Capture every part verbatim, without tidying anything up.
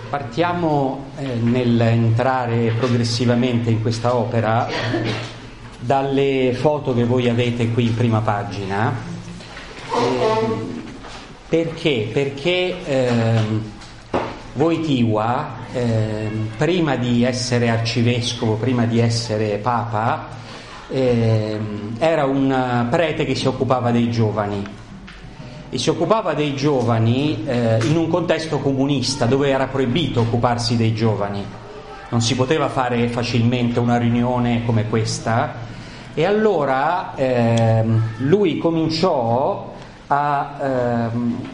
Partiamo eh, nell'entrare progressivamente in questa opera dalle foto che voi avete qui in prima pagina. Eh, perché? Perché eh, Wojtyła, eh, prima di essere arcivescovo, prima di essere papa, eh, era un prete che si occupava dei giovani. E si occupava dei giovani eh, in un contesto comunista dove era proibito occuparsi dei giovani, non si poteva fare facilmente una riunione come questa, e allora eh, lui cominciò a eh,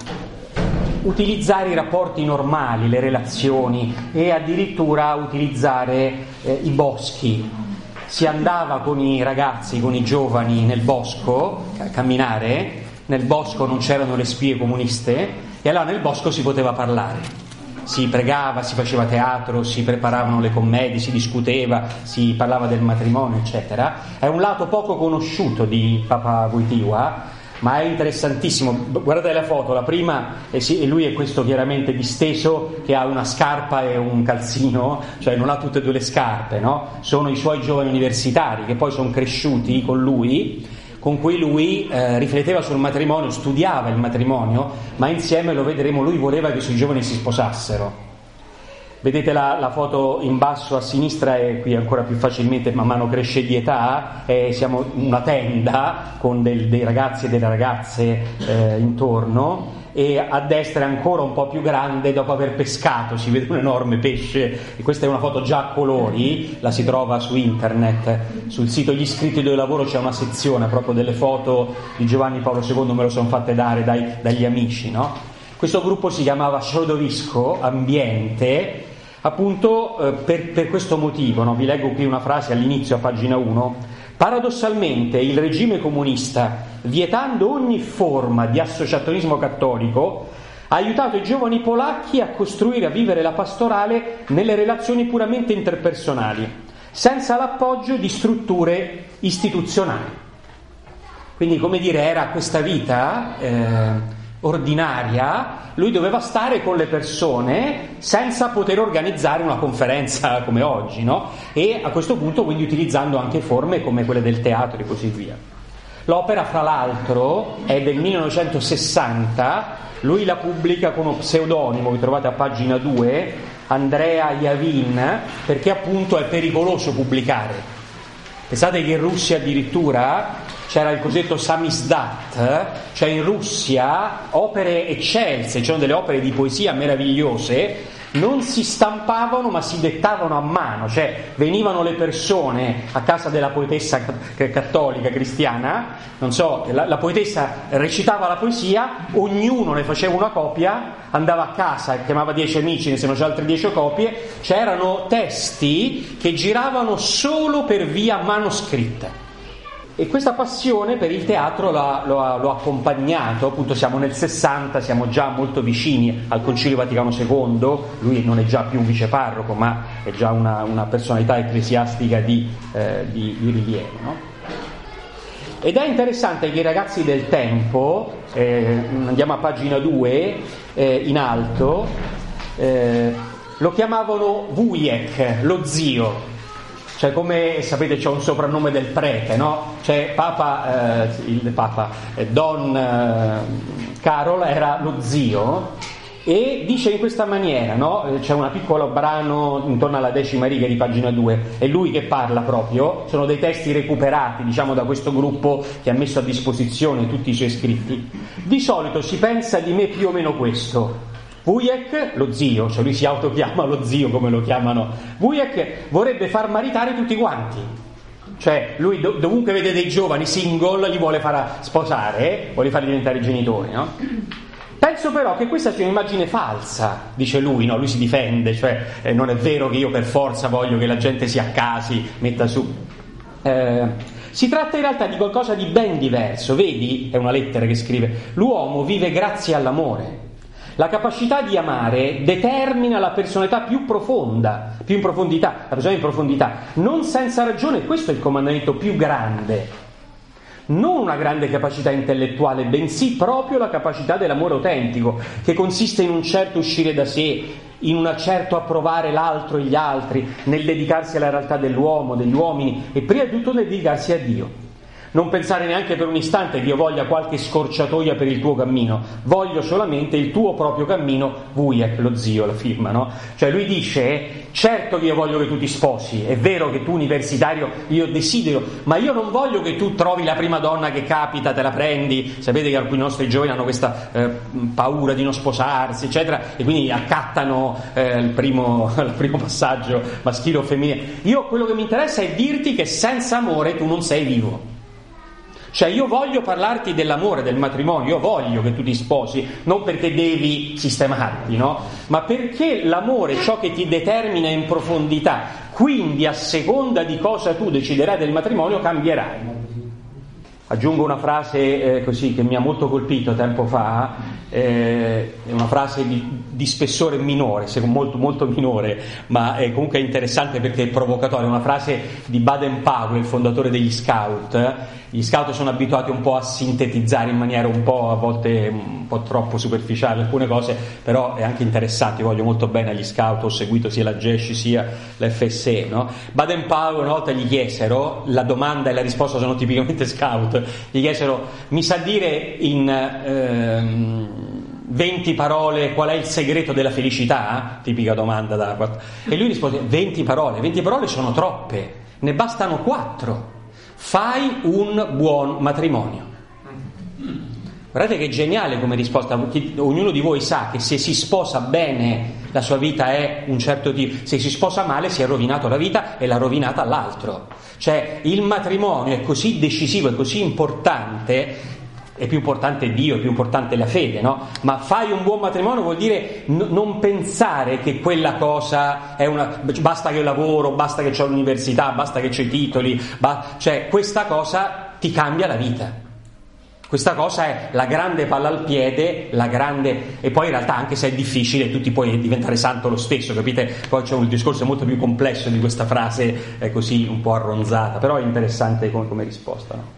utilizzare i rapporti normali, le relazioni, e addirittura a utilizzare eh, i boschi. Si andava con i ragazzi, con i giovani nel bosco a camminare. Nel bosco non c'erano le spie comuniste e allora nel bosco si poteva parlare, si pregava, si faceva teatro, si preparavano le commedie, si discuteva, si parlava del matrimonio, eccetera. È un lato poco conosciuto di Papa Wojtyła, ma è interessantissimo. Guardate la foto, la prima, e, sì, e lui è questo chiaramente disteso, che ha una scarpa e un calzino, cioè non ha tutte e due le scarpe, no? Sono i suoi giovani universitari che poi sono cresciuti con lui, con cui lui eh, rifletteva sul matrimonio, studiava il matrimonio, ma insieme, lo vedremo, lui voleva che i suoi giovani si sposassero. Vedete la, la foto in basso a sinistra, e qui ancora più facilmente man mano cresce di età, eh, siamo in una tenda con del, dei ragazzi e delle ragazze eh, intorno, e a destra è ancora un po' più grande dopo aver pescato, si vede un enorme pesce, e questa è una foto già a colori, la si trova su internet, sul sito Gli iscritti dove lavoro c'è una sezione proprio delle foto di Giovanni Paolo secondo, me lo sono fatte dare dai, dagli amici, no? Questo gruppo si chiamava Środowisko, ambiente, appunto eh, per, per questo motivo, no? Vi leggo qui una frase all'inizio a pagina uno. Paradossalmente il regime comunista, vietando ogni forma di associazionismo cattolico, ha aiutato i giovani polacchi a costruire, a vivere la pastorale nelle relazioni puramente interpersonali, senza l'appoggio di strutture istituzionali. Quindi, come dire, era questa vita eh, ordinaria, lui doveva stare con le persone senza poter organizzare una conferenza come oggi, no? E a questo punto quindi utilizzando anche forme come quelle del teatro e così via. L'opera, fra l'altro, è del millenovecentosessanta, lui la pubblica con uno pseudonimo che trovate a pagina due, Andrea Yavin, perché appunto è pericoloso pubblicare. Pensate che in Russia addirittura c'era il cosiddetto samizdat, cioè in Russia opere eccelse, c'erano delle opere di poesia meravigliose, non si stampavano ma si dettavano a mano, cioè venivano le persone a casa della poetessa cattolica cristiana, non so, la, la poetessa recitava la poesia, ognuno ne faceva una copia, andava a casa e chiamava dieci amici, ne sono già altre dieci copie, c'erano testi che giravano solo per via manoscritta. E questa passione per il teatro l'ha, lo, ha, lo ha accompagnato, appunto siamo nel sessanta, siamo già molto vicini al Concilio Vaticano secondo, lui non è già più un viceparroco ma è già una, una personalità ecclesiastica di, eh, di, di rilievo, no? Ed è interessante che i ragazzi del tempo, eh, andiamo a pagina due, eh, in alto, eh, lo chiamavano Wujek, lo zio. Cioè, come sapete c'è un soprannome del prete, no? Cioè Papa, eh, il Papa eh, Don eh, Carol era lo zio, e dice in questa maniera, no? C'è un piccolo brano intorno alla decima riga di pagina due, è lui che parla proprio, sono dei testi recuperati, diciamo, da questo gruppo che ha messo a disposizione tutti i suoi scritti. Di solito si pensa di me più o meno questo: Wujek, lo zio, cioè lui si autochiama lo zio come lo chiamano, Wujek vorrebbe far maritare tutti quanti, cioè lui dov- dovunque vede dei giovani single li vuole far sposare, vuole farli diventare genitori, no? Penso però che questa sia un'immagine falsa, dice lui, no? Lui si difende, cioè eh, non è vero che io per forza voglio che la gente si accasi, metta su. Eh, si tratta in realtà di qualcosa di ben diverso, vedi? È una lettera che scrive: l'uomo vive grazie all'amore. La capacità di amare determina la personalità più profonda, più in profondità, la persona in profondità, non senza ragione, questo è il comandamento più grande. non una grande capacità intellettuale, bensì proprio la capacità dell'amore autentico, che consiste in un certo uscire da sé, in un certo approvare l'altro e gli altri, nel dedicarsi alla realtà dell'uomo, degli uomini e prima di tutto nel dedicarsi a Dio. Non pensare neanche per un istante che io voglia qualche scorciatoia per il tuo cammino, voglio solamente il tuo proprio cammino, Wujek, lo zio, la firma, no? Cioè lui dice, certo che io voglio che tu ti sposi, è vero che tu universitario, io desidero, ma io non voglio che tu trovi la prima donna che capita, te la prendi, sapete che alcuni nostri giovani hanno questa eh, paura di non sposarsi, eccetera, e quindi accattano eh, il, primo, il primo passaggio maschile o femminile. Io quello che mi interessa è dirti che senza amore tu non sei vivo. Cioè io voglio parlarti dell'amore, del matrimonio, io voglio che tu ti sposi, non perché devi sistemarti, no? Ma perché l'amore è ciò che ti determina in profondità, quindi a seconda di cosa tu deciderai del matrimonio cambierai. Aggiungo una frase eh, così che mi ha molto colpito tempo fa, eh, è una frase di, di spessore minore, molto, molto minore, ma è comunque interessante perché è provocatoria, una frase di Baden-Powell, il fondatore degli Scout. Gli scout sono abituati un po' a sintetizzare in maniera un po' a volte un po' troppo superficiale alcune cose, però è anche interessante, io voglio molto bene agli scout, ho seguito sia la G E S C sia l'F S E, no? Baden-Powell una volta gli chiesero, la domanda e la risposta sono tipicamente scout, gli chiesero, mi sa dire in ehm, venti parole qual è il segreto della felicità? Tipica domanda da... E lui rispose, venti parole, venti parole sono troppe, ne bastano quattro. Fai un buon matrimonio. Guardate che geniale come risposta. Ognuno di voi sa che se si sposa bene la sua vita è un certo tipo, se si sposa male si è rovinato la vita e l'ha rovinata all'altro. Cioè il matrimonio è così decisivo, è così importante, è più importante Dio, è più importante la fede, no? Ma fai un buon matrimonio vuol dire n- non pensare che quella cosa è una, basta che io lavoro, basta che c'ho l'università, basta che c'ho i titoli, ba- cioè questa cosa ti cambia la vita. Questa cosa è la grande palla al piede, la grande, e poi in realtà anche se è difficile tu ti puoi diventare santo lo stesso, capite? Poi c'è un discorso molto più complesso di questa frase eh, così un po' arronzata, però è interessante come, come risposta, no?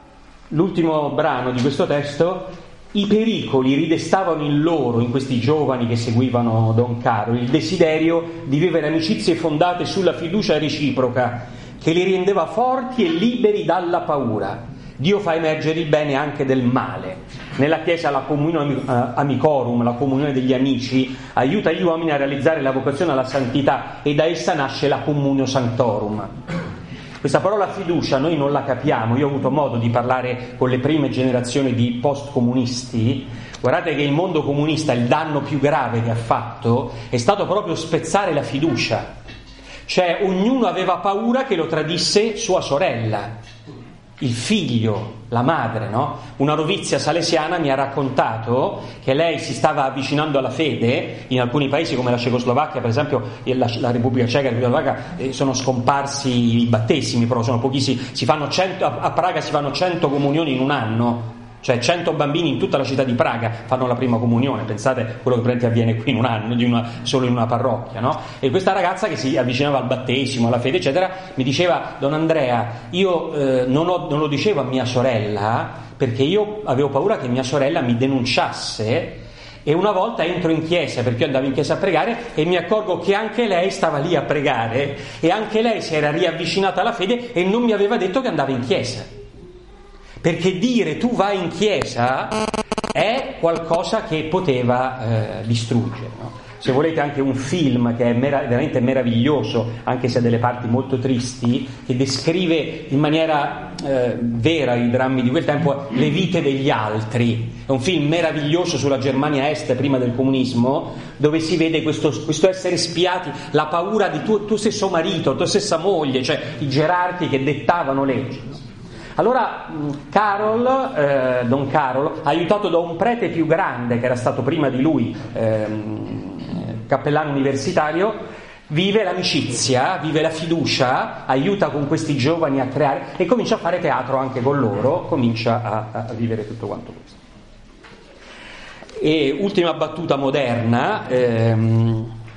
L'ultimo brano di questo testo, i pericoli ridestavano in loro, in questi giovani che seguivano Don Caro, il desiderio di vivere amicizie fondate sulla fiducia reciproca, che li rendeva forti e liberi dalla paura. Dio fa emergere il bene anche del male. Nella Chiesa la comunione amicorum, la comunione degli amici, aiuta gli uomini a realizzare la vocazione alla santità e da essa nasce la communio sanctorum. Questa parola fiducia noi non la capiamo, io ho avuto modo di parlare con le prime generazioni di post-comunisti, guardate che il mondo comunista, il danno più grave che ha fatto è stato proprio spezzare la fiducia, cioè ognuno aveva paura che lo tradisse sua sorella, il figlio, la madre, no? Una novizia salesiana mi ha raccontato che lei si stava avvicinando alla fede in alcuni paesi come la Cecoslovacchia, per esempio la, la Repubblica Ceca e la Repubblica Slovacca, eh, sono scomparsi i battesimi, però sono pochissimi, si fanno cento, a, a Praga si fanno cento comunioni in un anno, cioè cento bambini in tutta la città di Praga fanno la prima comunione, pensate quello che praticamente avviene qui in un anno, di una, solo in una parrocchia, no? E questa ragazza che si avvicinava al battesimo, alla fede eccetera, mi diceva, Don Andrea, io eh, non, ho, non lo dicevo a mia sorella perché io avevo paura che mia sorella mi denunciasse, e una volta entro in chiesa, perché io andavo in chiesa a pregare, e mi accorgo che anche lei stava lì a pregare e anche lei si era riavvicinata alla fede e non mi aveva detto che andava in chiesa. Perché dire tu vai in chiesa è qualcosa che poteva eh, distruggere, no? Se volete anche un film che è mera- veramente meraviglioso, anche se ha delle parti molto tristi, che descrive in maniera eh, vera i drammi di quel tempo, Le vite degli altri. È un film meraviglioso sulla Germania Est prima del comunismo, dove si vede questo, questo essere spiati, la paura di tuo, tuo stesso marito, tua stessa moglie, cioè i gerarchi che dettavano leggi. Allora Carol, eh, Don Carol, aiutato da un prete più grande che era stato prima di lui ehm, cappellano universitario, vive l'amicizia, vive la fiducia, aiuta con questi giovani a creare e comincia a fare teatro anche con loro, comincia a, a vivere tutto quanto questo. E ultima battuta moderna, ehm,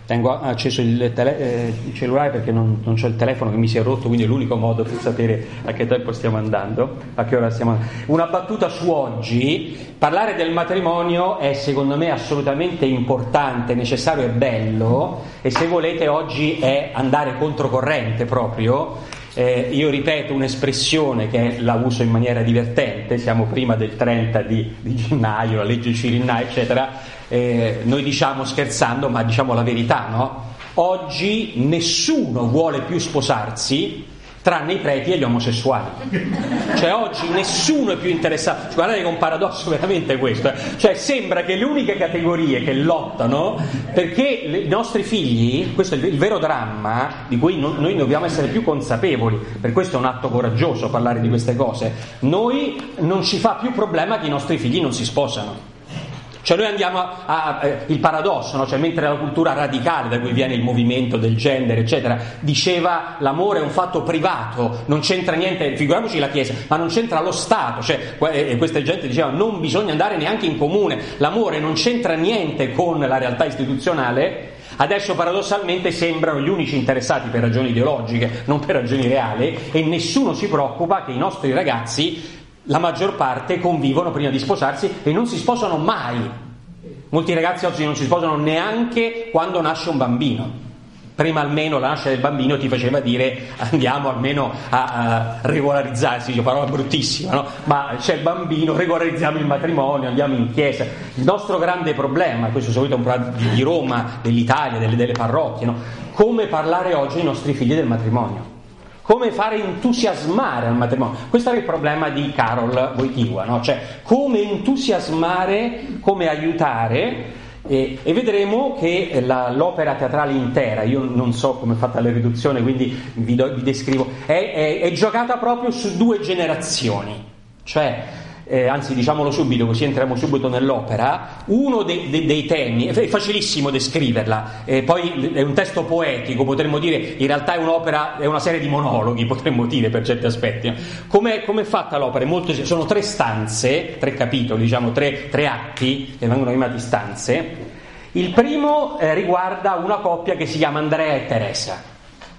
tengo acceso il, tele, eh, il cellulare perché non, non c'ho il telefono che mi si è rotto, quindi è l'unico modo per sapere a che tempo stiamo andando, a che ora stiamo andando. Una battuta su oggi: parlare del matrimonio è secondo me assolutamente importante, necessario e bello, e se volete oggi è andare controcorrente proprio. Eh, io ripeto un'espressione che la uso in maniera divertente, siamo prima del trenta di, di gennaio, la legge Cirinna eccetera, eh, noi diciamo scherzando, ma diciamo la verità, no? Oggi nessuno vuole più sposarsi tranne i preti e gli omosessuali, cioè oggi nessuno è più interessato. Guardate che è un paradosso veramente questo, eh? Cioè sembra che le uniche categorie che lottano perché le, i nostri figli, questo è il, il vero dramma di cui no, noi dobbiamo essere più consapevoli, per questo è un atto coraggioso parlare di queste cose. Noi non ci fa più problema che i nostri figli non si sposano. Cioè noi andiamo a, a, a il paradosso, no? Cioè mentre la cultura radicale da cui viene il movimento del genere eccetera diceva l'amore è un fatto privato, non c'entra niente, figuriamoci la Chiesa, ma non c'entra lo Stato, cioè e questa gente diceva non bisogna andare neanche in comune, l'amore non c'entra niente con la realtà istituzionale. Adesso paradossalmente sembrano gli unici interessati per ragioni ideologiche, non per ragioni reali, e nessuno si preoccupa che i nostri ragazzi, la maggior parte, convivono prima di sposarsi e non si sposano mai. Molti ragazzi oggi non si sposano neanche quando nasce un bambino. Prima almeno la nascita del bambino ti faceva dire andiamo almeno a, a regolarizzarsi, dice parola bruttissima, no? Ma c'è il bambino, regolarizziamo il matrimonio, andiamo in chiesa. Il nostro grande problema, questo solito è un problema di Roma, dell'Italia, delle, delle parrocchie, no? Come parlare oggi ai nostri figli del matrimonio? Come fare entusiasmare al matrimonio? Questo era il problema di Karol Wojtyła, no? Cioè come entusiasmare, come aiutare, e, e vedremo che la, l'opera teatrale intera, io non so come è fatta la riduzione, quindi vi, do, vi descrivo, è, è, è giocata proprio su due generazioni, cioè Eh, anzi diciamolo subito così entriamo subito nell'opera. Uno dei, dei, dei temi, è facilissimo descriverla, eh, poi è un testo poetico, potremmo dire, in realtà è un'opera, è una serie di monologhi, potremmo dire per certi aspetti. Come è fatta l'opera? È molto, sono tre stanze, tre capitoli, diciamo tre, tre atti che vengono chiamati stanze. Il primo eh, riguarda una coppia che si chiama Andrea e Teresa.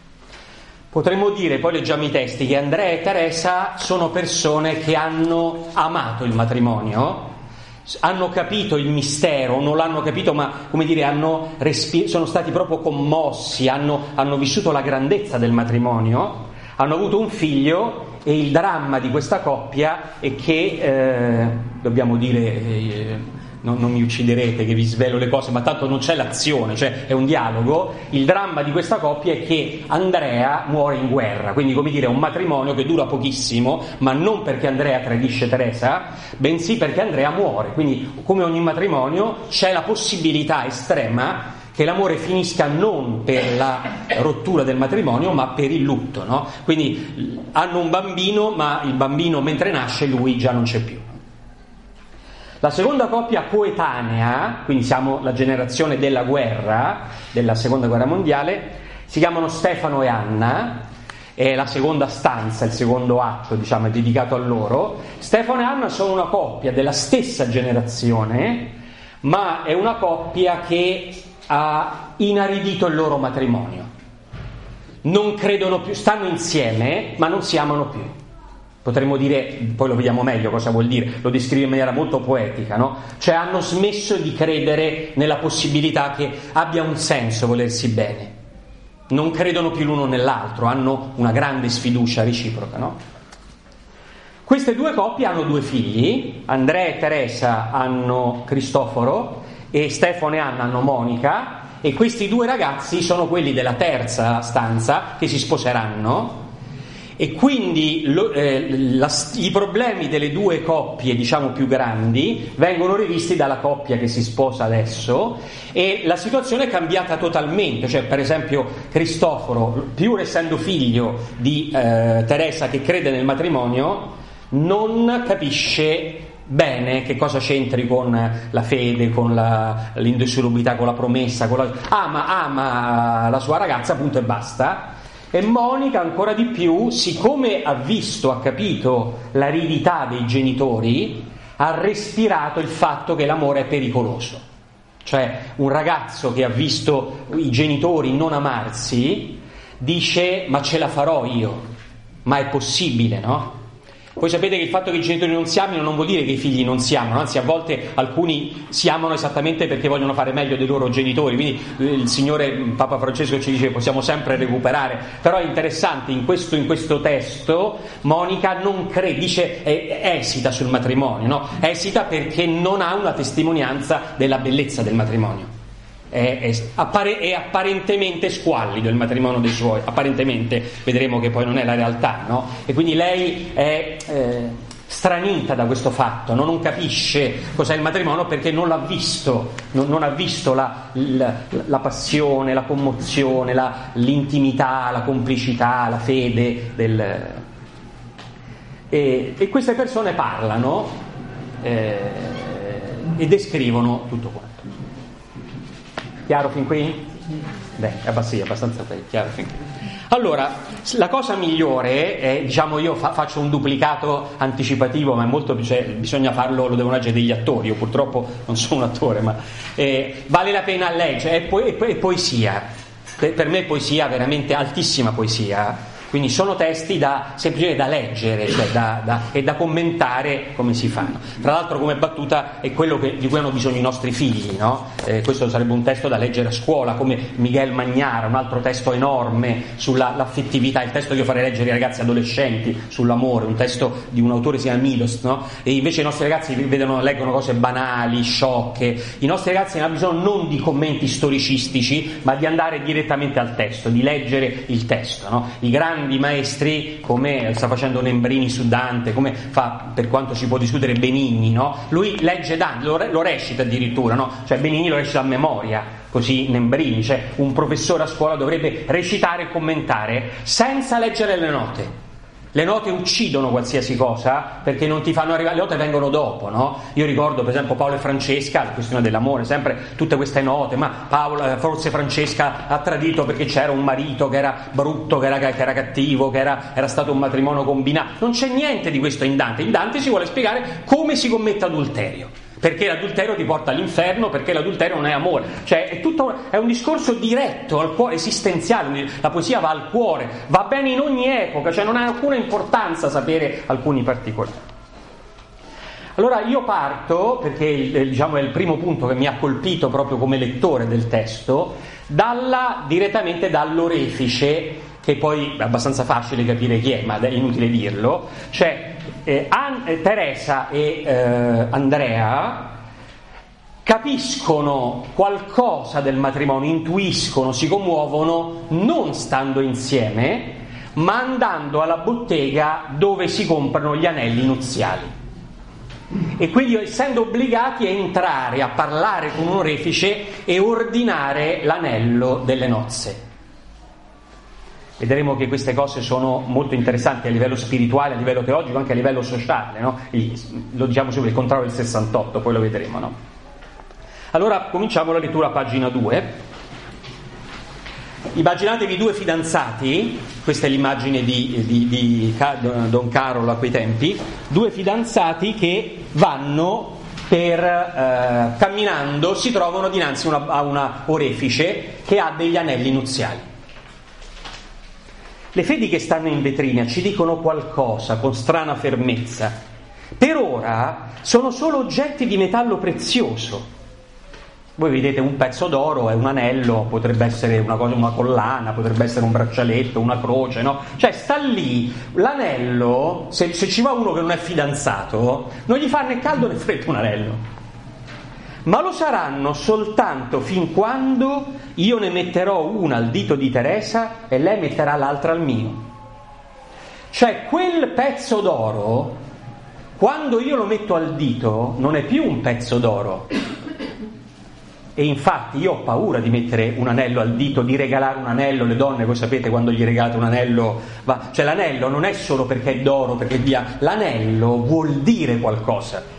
Potremmo dire, poi leggiamo i testi, che Andrea e Teresa sono persone che hanno amato il matrimonio, hanno capito il mistero, non l'hanno capito, ma come dire, hanno respi- sono stati proprio commossi, hanno, hanno vissuto la grandezza del matrimonio, hanno avuto un figlio, e il dramma di questa coppia è che, eh, dobbiamo dire... Eh, Non, non mi ucciderete che vi svelo le cose, ma tanto non c'è l'azione, cioè è un dialogo. Il dramma di questa coppia è che Andrea muore in guerra, quindi come dire è un matrimonio che dura pochissimo, ma non perché Andrea tradisce Teresa, bensì perché Andrea muore. Quindi come ogni matrimonio c'è la possibilità estrema che l'amore finisca non per la rottura del matrimonio ma per il lutto, no? Quindi hanno un bambino, ma il bambino mentre nasce lui già non c'è più. La seconda coppia coetanea, quindi siamo la generazione della guerra, della seconda guerra mondiale, si chiamano Stefano e Anna, è la seconda stanza, il secondo atto, diciamo, è dedicato a loro. Stefano e Anna sono una coppia della stessa generazione, ma è una coppia che ha inaridito il loro matrimonio. Non credono più, stanno insieme, ma non si amano più. Potremmo dire, poi lo vediamo meglio cosa vuol dire, lo descrive in maniera molto poetica, no? Cioè hanno smesso di credere nella possibilità che abbia un senso volersi bene, non credono più l'uno nell'altro, hanno una grande sfiducia reciproca, no? Queste due coppie hanno due figli, Andrea e Teresa hanno Cristoforo e Stefano e Anna hanno Monica, e questi due ragazzi sono quelli della terza stanza che si sposeranno. E quindi lo, eh, la, i problemi delle due coppie, diciamo, più grandi vengono rivisti dalla coppia che si sposa adesso, e la situazione è cambiata totalmente. Cioè, per esempio, Cristoforo, pur essendo figlio di eh, Teresa che crede nel matrimonio, non capisce bene che cosa c'entri con la fede, con la, l'indissolubilità, con la promessa, con la, ama, ama la sua ragazza, appunto, e basta. E Monica ancora di più, siccome ha visto, ha capito l'aridità dei genitori, ha respirato il fatto che l'amore è pericoloso. Cioè un ragazzo che ha visto i genitori non amarsi dice: ma ce la farò io, ma è possibile, no? Voi sapete che il fatto che i genitori non si amino non vuol dire che i figli non si amano, anzi a volte alcuni si amano esattamente perché vogliono fare meglio dei loro genitori, quindi il Signore, Papa Francesco ci dice che possiamo sempre recuperare. Però è interessante, in questo, in questo testo Monica non crede, dice, è, esita sul matrimonio, no? Esita perché non ha una testimonianza della bellezza del matrimonio. È, è, appare, è apparentemente squallido il matrimonio dei suoi, apparentemente, vedremo che poi non è la realtà, no? E quindi lei è eh, stranita da questo fatto, no? Non capisce cos'è il matrimonio perché non l'ha visto, non, non ha visto la, la, la passione, la commozione, la, l'intimità, la complicità, la fede del... e, e queste persone parlano eh, e descrivono tutto quanto. Chiaro fin qui? Beh, è abbastanza chiaro fin qui. Allora, la cosa migliore è, diciamo, io fa, faccio un duplicato anticipativo, ma è molto, cioè, bisogna farlo, lo devono leggere degli attori, io purtroppo non sono un attore, ma eh, vale la pena leggere, è, po- è, po- è poesia, per, per me è poesia, veramente altissima poesia. Quindi sono testi da semplicemente da leggere, cioè da, da, e da commentare come si fanno. Tra l'altro, come battuta, è quello che, di cui hanno bisogno i nostri figli, no? Eh, questo sarebbe un testo da leggere a scuola, come Miguel Magnara, un altro testo enorme sulla l'affettività, il testo che io farei leggere ai ragazzi adolescenti sull'amore, un testo di un autore che si chiama Milos, no? E invece i nostri ragazzi vedono, leggono cose banali, sciocche. I nostri ragazzi hanno bisogno non di commenti storicistici, ma di andare direttamente al testo, di leggere il testo, no? I grandi di maestri, come sta facendo Nembrini su Dante, come fa, per quanto si può discutere, Benigni, no? Lui legge Dante, lo, lo recita addirittura, no? Cioè Benigni lo recita a memoria, così Nembrini, cioè un professore a scuola dovrebbe recitare e commentare senza leggere le note. Le note uccidono qualsiasi cosa perché non ti fanno arrivare, le note vengono dopo, no? Io ricordo per esempio Paolo e Francesca, la questione dell'amore, sempre tutte queste note, ma Paolo, forse Francesca ha tradito perché c'era un marito che era brutto, che era, che era cattivo, che era, era stato un matrimonio combinato. Non c'è niente di questo in Dante. In Dante si vuole spiegare come si commette adulterio. Perché l'adulterio ti porta all'inferno, perché l'adulterio non è amore, cioè è tutto, è un discorso diretto al cuore, esistenziale. La poesia va al cuore, va bene in ogni epoca, cioè non ha alcuna importanza sapere alcuni particolari. Allora io parto, perché diciamo è il primo punto che mi ha colpito proprio come lettore del testo, dalla, direttamente dall'orefice, che poi è abbastanza facile capire chi è, ma è inutile dirlo, cioè eh, An- eh, Teresa e eh, Andrea capiscono qualcosa del matrimonio, intuiscono, si commuovono non stando insieme, ma andando alla bottega dove si comprano gli anelli nuziali. E quindi essendo obbligati a entrare a parlare con un orefice e ordinare l'anello delle nozze. Vedremo che queste cose sono molto interessanti a livello spirituale, a livello teologico, anche a livello sociale, no? Il, lo diciamo subito, il contrario del sessantotto, poi lo vedremo, no? Allora cominciamo la lettura a pagina due. Immaginatevi due fidanzati, questa è l'immagine di, di, di Don Carolo a quei tempi, due fidanzati che vanno per eh, camminando, si trovano dinanzi una, a una orefice che ha degli anelli nuziali. Le fedi che stanno in vetrina ci dicono qualcosa con strana fermezza. Per ora sono solo oggetti di metallo prezioso. Voi vedete un pezzo d'oro, è un anello, potrebbe essere una cosa, una collana, potrebbe essere un braccialetto, una croce, no? Cioè sta lì, l'anello, se, se ci va uno che non è fidanzato, non gli fa né caldo né freddo un anello. Ma lo saranno soltanto fin quando io ne metterò una al dito di Teresa e lei metterà l'altra al mio. Cioè quel pezzo d'oro, quando io lo metto al dito, non è più un pezzo d'oro. E infatti io ho paura di mettere un anello al dito, di regalare un anello. Le donne, voi sapete, quando gli regalate un anello, va... cioè l'anello non è solo perché è d'oro, perché via, l'anello vuol dire qualcosa.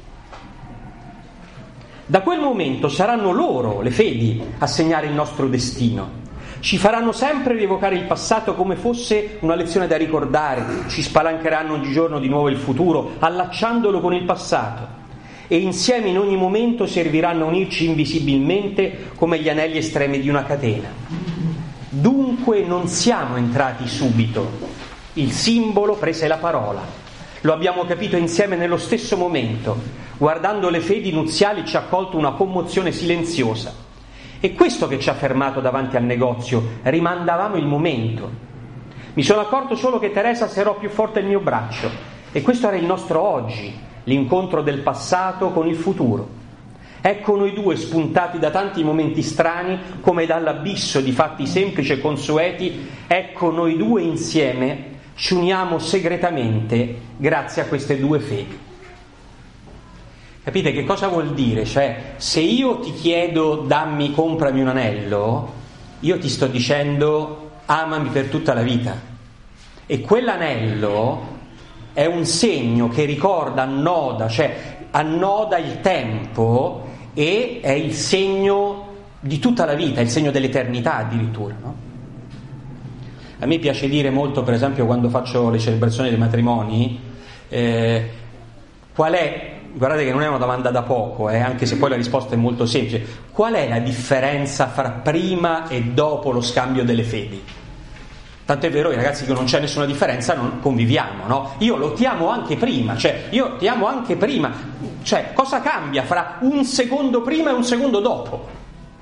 Da quel momento saranno loro, le fedi, a segnare il nostro destino. Ci faranno sempre rievocare il passato come fosse una lezione da ricordare, ci spalancheranno ogni giorno di nuovo il futuro, allacciandolo con il passato. e insieme in ogni momento serviranno a unirci invisibilmente come gli anelli estremi di una catena. Dunque non siamo entrati subito. Il simbolo prese la parola. Lo abbiamo capito insieme nello stesso momento. Guardando le fedi nuziali ci ha colto una commozione silenziosa. È questo che ci ha fermato davanti al negozio. Rimandavamo il momento. Mi sono accorto solo che Teresa serrò più forte il mio braccio. E questo era il nostro oggi, l'incontro del passato con il futuro. Ecco noi due spuntati da tanti momenti strani, come dall'abisso di fatti semplici e consueti. Ecco noi due insieme ci uniamo segretamente grazie a queste due fedi. Capite che cosa vuol dire? Cioè, se io ti chiedo dammi, comprami un anello, io ti sto dicendo amami per tutta la vita. E quell'anello è un segno che ricorda, annoda, cioè annoda il tempo e è il segno di tutta la vita, è il segno dell'eternità addirittura, no? A me piace dire molto, per esempio, quando faccio le celebrazioni dei matrimoni, eh, qual è, guardate che non è una domanda da poco, eh, anche se poi la risposta è molto semplice, qual è la differenza fra prima e dopo lo scambio delle fedi? Tant'è vero, i ragazzi, che non c'è nessuna differenza, non conviviamo, no? Io lo ti amo anche prima, cioè io ti amo anche prima, cioè cosa cambia fra un secondo prima e un secondo dopo?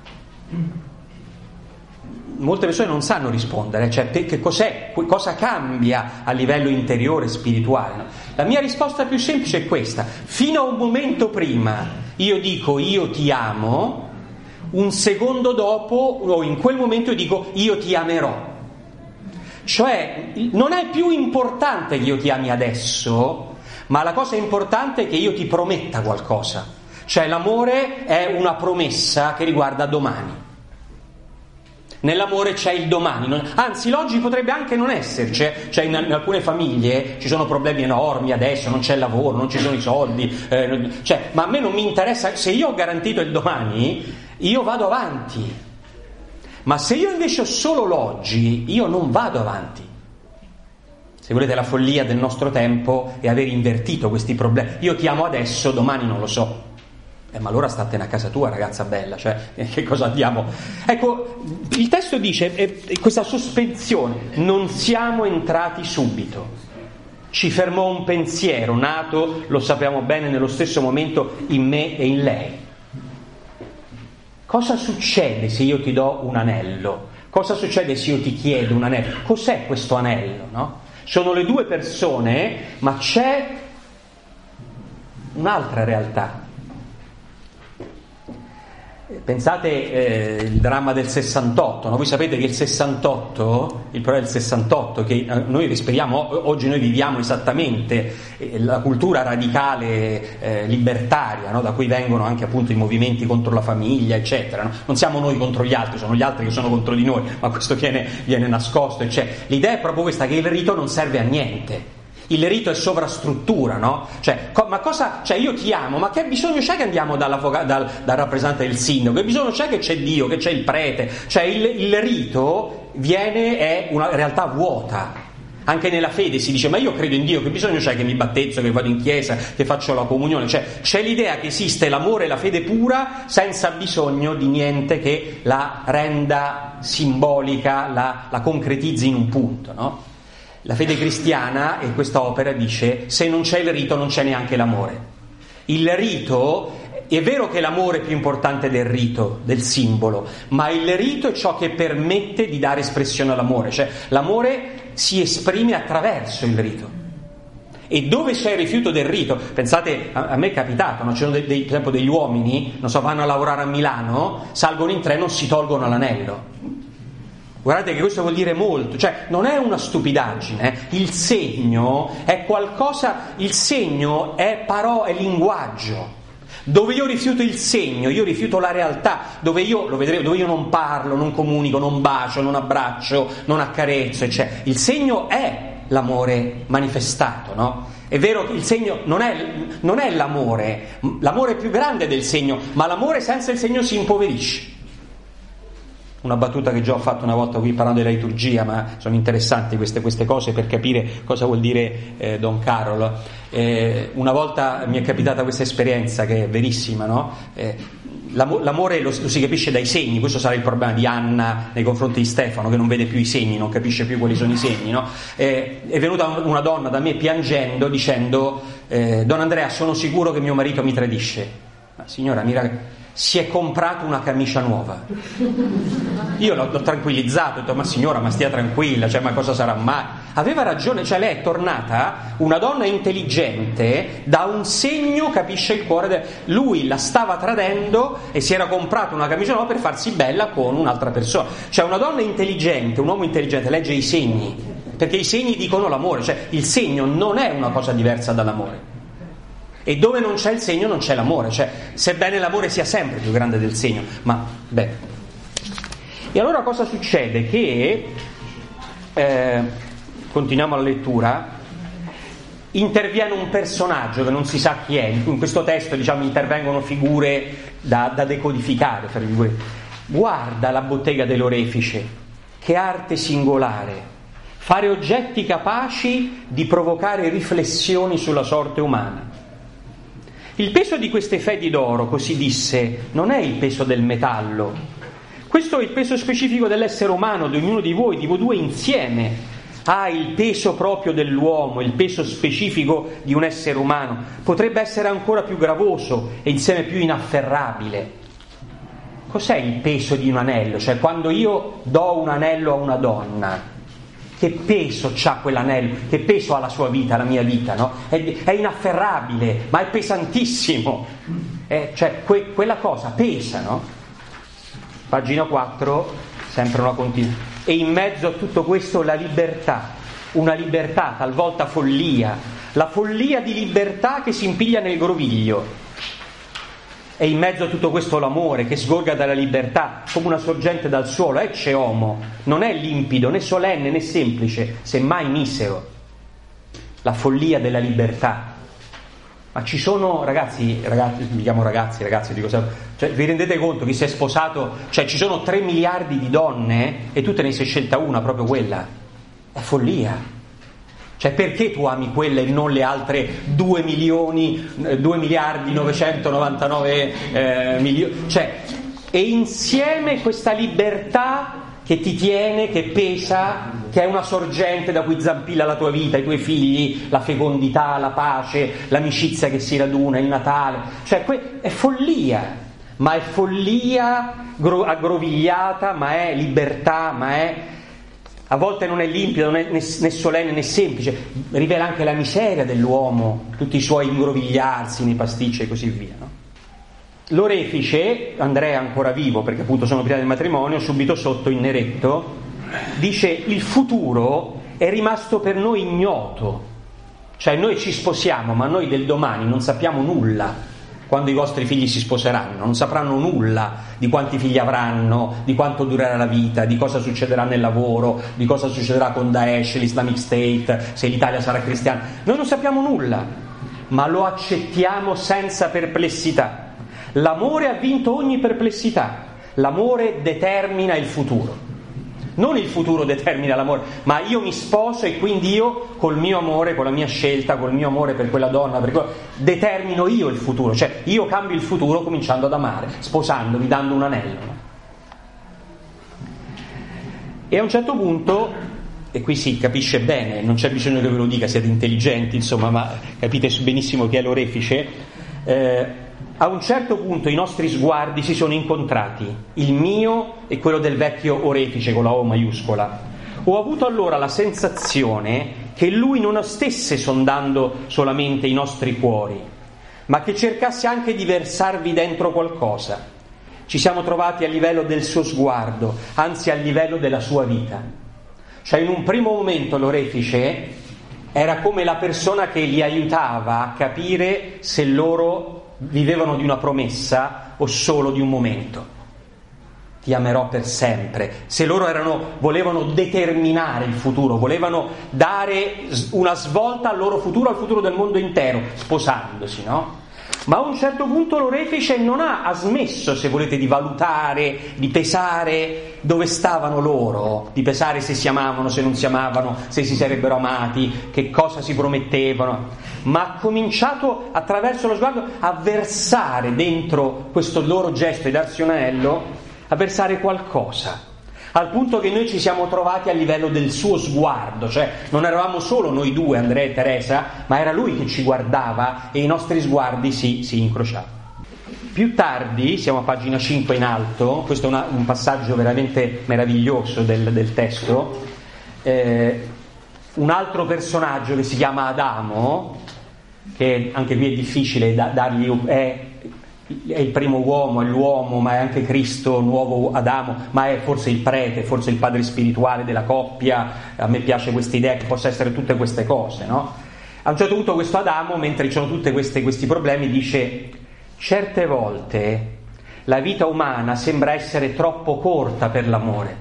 Molte persone non sanno rispondere, cioè che cos'è, cosa cambia a livello interiore, spirituale, no? La mia risposta più semplice è questa: fino a un momento prima io dico io ti amo, un secondo dopo o in quel momento io dico io ti amerò. Cioè non è più importante che io ti ami adesso, ma la cosa importante è che io ti prometta qualcosa. Cioè l'amore è una promessa che riguarda domani. Nell'amore c'è il domani, non... anzi l'oggi potrebbe anche non esserci, cioè in, in alcune famiglie ci sono problemi enormi adesso, non c'è il lavoro, non ci sono i soldi, eh, cioè, ma a me non mi interessa, se io ho garantito il domani io vado avanti. Ma se io invece ho solo l'oggi, io non vado avanti. Se volete, la follia del nostro tempo è aver invertito questi problemi. Io ti amo adesso, domani non lo so. Eh, ma allora statene a casa tua, ragazza bella, cioè che cosa abbiamo? Ecco, il testo dice eh, questa sospensione, non siamo entrati subito. Ci fermò un pensiero nato, lo sappiamo bene, nello stesso momento in me e in lei. Cosa succede se io ti do un anello? Cosa succede se io ti chiedo un anello? Cos'è questo anello, no? Sono le due persone, ma c'è un'altra realtà. Pensate eh, il dramma del sessantotto, no? Voi sapete che il sessantotto, il problema del sessantotto, che noi respiriamo, oggi noi viviamo esattamente eh, la cultura radicale eh, libertaria, no? Da cui vengono anche appunto i movimenti contro la famiglia, eccetera, no? Non siamo noi contro gli altri, sono gli altri che sono contro di noi, ma questo viene, viene nascosto, eccetera. L'idea è proprio questa, che il rito non serve a niente. Il rito è sovrastruttura, no? Cioè, co- ma cosa, cioè io ti amo, ma che bisogno c'è che andiamo dal, dal rappresentante del sindaco? Che bisogno c'è che c'è Dio, che c'è il prete? Cioè il, il rito viene, è una realtà vuota. Anche nella fede si dice, ma io credo in Dio, che bisogno c'è che mi battezzo, che vado in chiesa, che faccio la comunione? Cioè c'è l'idea che esiste l'amore e la fede pura senza bisogno di niente che la renda simbolica, la, la concretizzi in un punto, no? La fede cristiana, e questa opera dice, se non c'è il rito non c'è neanche l'amore. Il rito, è vero che l'amore è più importante del rito, del simbolo, ma il rito è ciò che permette di dare espressione all'amore, cioè l'amore si esprime attraverso il rito. E dove c'è il rifiuto del rito, pensate, a, a me è capitato, no? Ci sono dei, dei, per esempio degli uomini, non so, vanno a lavorare a Milano, salgono in treno, si tolgono l'anello. Guardate che questo vuol dire molto, cioè non è una stupidaggine, eh? Il segno è qualcosa, il segno è parola, è linguaggio. Dove io rifiuto il segno, io rifiuto la realtà, dove io, lo vedremo, dove io non parlo, non comunico, non bacio, non abbraccio, non accarezzo, eccetera. Il segno è l'amore manifestato, no? È vero che il segno non è, non è l'amore, l'amore è più grande del segno, ma l'amore senza il segno si impoverisce. una battuta che già ho fatto una volta qui parlando della liturgia, ma sono interessanti queste, queste cose per capire cosa vuol dire eh, Don Carol. Eh, una volta mi è capitata questa esperienza che è verissima, no? Eh, l'amore lo, lo si capisce dai segni. Questo sarà il problema di Anna nei confronti di Stefano, che non vede più i segni, non capisce più quali sono i segni, no? Eh, è venuta una donna da me piangendo dicendo eh, Don Andrea, sono sicuro che mio marito mi tradisce. Ma signora, mi raga, si è comprato una camicia nuova. Io l'ho, l'ho tranquillizzato, ho detto ma signora, ma stia tranquilla, cioè ma cosa sarà mai? Aveva ragione, cioè lei è tornata una donna intelligente, da un segno capisce il cuore de... lui la stava tradendo e si era comprato una camicia nuova per farsi bella con un'altra persona. Cioè una donna intelligente, un uomo intelligente legge i segni, perché i segni dicono l'amore, cioè il segno non è una cosa diversa dall'amore. E dove non c'è il segno non c'è l'amore, cioè sebbene l'amore sia sempre più grande del segno, ma beh. E allora cosa succede? Che eh, continuiamo la lettura, interviene un personaggio che non si sa chi è. In questo testo, diciamo, intervengono figure da, da decodificare, tra virgolette. Guarda la bottega dell'orefice, che arte singolare, fare oggetti capaci di provocare riflessioni sulla sorte umana. Il peso di queste fedi d'oro, così disse, non è il peso del metallo. Questo è il peso specifico dell'essere umano, di ognuno di voi, di voi due insieme. Ha il peso proprio dell'uomo, il peso specifico di un essere umano. Potrebbe essere ancora più gravoso e insieme più inafferrabile. Cos'è il peso di un anello? Cioè quando io do un anello a una donna, che peso c'ha quell'anello, che peso ha la sua vita, la mia vita, no? È, è inafferrabile, ma è pesantissimo. Eh, cioè, que, quella cosa pesa, no? Pagina quattro, sempre una continua. E in mezzo a tutto questo la libertà, una libertà, talvolta follia, la follia di libertà che si impiglia nel groviglio. E in mezzo a tutto questo l'amore che sgorga dalla libertà come una sorgente dal suolo, ecce homo, non è limpido, né solenne, né semplice, semmai misero. La follia della libertà. Ma ci sono, ragazzi, ragazzi, mi chiamo ragazzi, ragazzi, dico sempre, cioè, vi rendete conto che si è sposato, cioè ci sono tre miliardi di donne e tu te ne sei scelta una, proprio quella. È follia. Cioè perché tu ami quelle e non le altre due milioni, due miliardi novecentonovantanove eh, milioni? Cioè, e insieme questa libertà che ti tiene, che pesa, che è una sorgente da cui zampilla la tua vita, i tuoi figli, la fecondità, la pace, l'amicizia che si raduna, il Natale. Cioè que- è follia, ma è follia gro- aggrovigliata, ma è libertà, ma è... A volte non è limpido, non è né, né solenne né semplice, rivela anche la miseria dell'uomo, tutti i suoi ingrovigliarsi nei pasticci e così via, no? L'orefice, Andrea è ancora vivo perché appunto sono prima del matrimonio, subito sotto in neretto, dice il futuro è rimasto per noi ignoto, cioè noi ci sposiamo ma noi del domani non sappiamo nulla. Quando i vostri figli si sposeranno non sapranno nulla di quanti figli avranno, di quanto durerà la vita, di cosa succederà nel lavoro, di cosa succederà con Daesh, l'Islamic State, se l'Italia sarà cristiana. Noi non sappiamo nulla, ma lo accettiamo senza perplessità. L'amore ha vinto ogni perplessità. L'amore determina il futuro. Non il futuro determina l'amore, ma io mi sposo e quindi io col mio amore, con la mia scelta, col mio amore per quella donna, per quello, determino io il futuro. Cioè io cambio il futuro cominciando ad amare, sposandomi, dando un anello. E a un certo punto, e qui si capisce bene, non c'è bisogno che ve lo dica, siete intelligenti, insomma, ma capite benissimo chi è l'orefice, eh, a un certo punto i nostri sguardi si sono incontrati, il mio e quello del vecchio orefice con la O maiuscola. Ho avuto allora la sensazione che lui non stesse sondando solamente i nostri cuori, ma che cercasse anche di versarvi dentro qualcosa. Ci siamo trovati a livello del suo sguardo, anzi a livello della sua vita. Cioè in un primo momento l'orefice era come la persona che li aiutava a capire se loro vivevano di una promessa o solo di un momento. Ti amerò per sempre. Se loro erano, volevano determinare il futuro, volevano dare una svolta al loro futuro, al futuro del mondo intero, sposandosi, no? Ma a un certo punto l'orefice non ha, ha smesso, se volete, di valutare, di pesare dove stavano loro, di pesare se si amavano, se non si amavano, se si sarebbero amati, che cosa si promettevano, ma ha cominciato attraverso lo sguardo a versare dentro questo loro gesto di darsi un anello, a versare qualcosa, al punto che noi ci siamo trovati a livello del suo sguardo, cioè non eravamo solo noi due, Andrea e Teresa, ma era lui che ci guardava e i nostri sguardi si, si incrociavano. Più tardi, siamo a pagina cinque in alto, questo è una, un passaggio veramente meraviglioso del, del testo, eh, un altro personaggio che si chiama Adamo, che anche qui è difficile da, dargli, è, è il primo uomo, è l'uomo, ma è anche Cristo, nuovo Adamo, ma è forse il prete, forse il padre spirituale della coppia. A me piace questa idea che possa essere tutte queste cose, no? A un certo punto questo Adamo, mentre ci sono tutti questi problemi, dice: certe volte la vita umana sembra essere troppo corta per l'amore.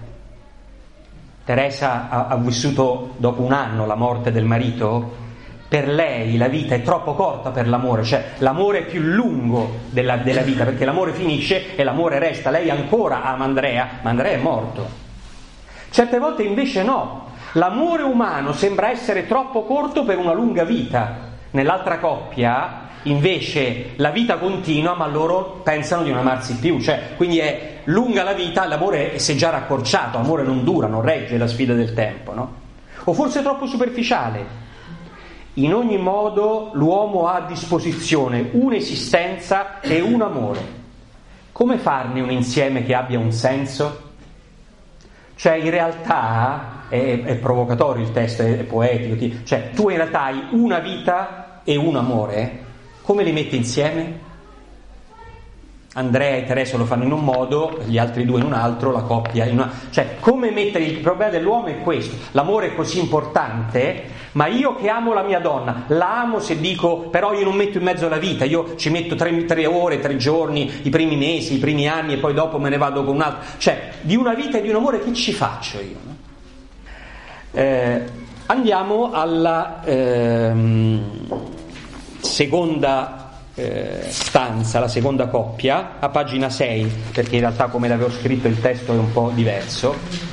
Teresa ha, ha vissuto dopo un anno la morte del marito. Per lei la vita è troppo corta per l'amore, cioè l'amore è più lungo della, della vita, perché l'amore finisce e l'amore resta. Lei ancora ama Andrea, ma Andrea è morto. Certe volte invece no, l'amore umano sembra essere troppo corto per una lunga vita. Nell'altra coppia invece la vita continua, ma loro pensano di non amarsi più, cioè quindi è lunga la vita, l'amore si è già raccorciato, l'amore non dura, non regge la sfida del tempo, no? O forse è troppo superficiale. In ogni modo l'uomo ha a disposizione un'esistenza e un amore. Come farne un insieme che abbia un senso? Cioè in realtà è, è provocatorio il testo, è, è poetico, cioè tu in realtà hai una vita e un amore, come li metti insieme? Andrea e Teresa lo fanno in un modo, gli altri due in un altro, la coppia in una... Cioè, come mettere il problema dell'uomo è questo: l'amore è così importante, ma io che amo la mia donna, la amo se dico, però io non metto in mezzo la vita, io ci metto tre, tre ore, tre giorni, i primi mesi, i primi anni e poi dopo me ne vado con un altro. Cioè, di una vita e di un amore che ci faccio io? No? Eh, andiamo alla ehm, seconda Eh, stanza, la seconda coppia, a pagina sei, perché in realtà come l'avevo scritto il testo è un po' diverso.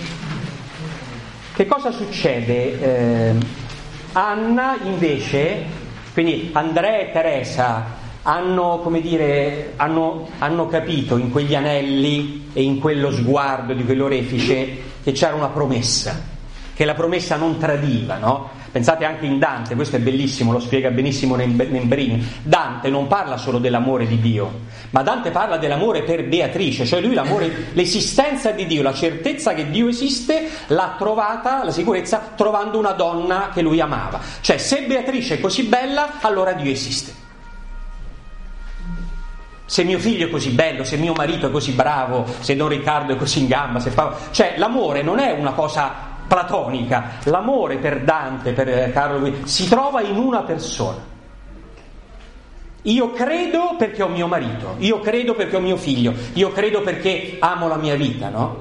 Che cosa succede? Eh, Anna invece, quindi Andrea e Teresa hanno, come dire, hanno, hanno capito in quegli anelli e in quello sguardo di quell'orefice che c'era una promessa, che la promessa non tradiva, no? Pensate anche in Dante, questo è bellissimo, lo spiega benissimo Membrini. Dante non parla solo dell'amore di Dio, ma Dante parla dell'amore per Beatrice, cioè lui l'amore, l'esistenza di Dio, la certezza che Dio esiste, l'ha trovata, la sicurezza, trovando una donna che lui amava. Cioè, se Beatrice è così bella, allora Dio esiste. Se mio figlio è così bello, se mio marito è così bravo, se Don Riccardo è così in gamba, se Paolo... Cioè, l'amore non è una cosa platonica, l'amore per Dante, per Carlo, si trova in una persona. Io credo perché ho mio marito, io credo perché ho mio figlio, io credo perché amo la mia vita, no?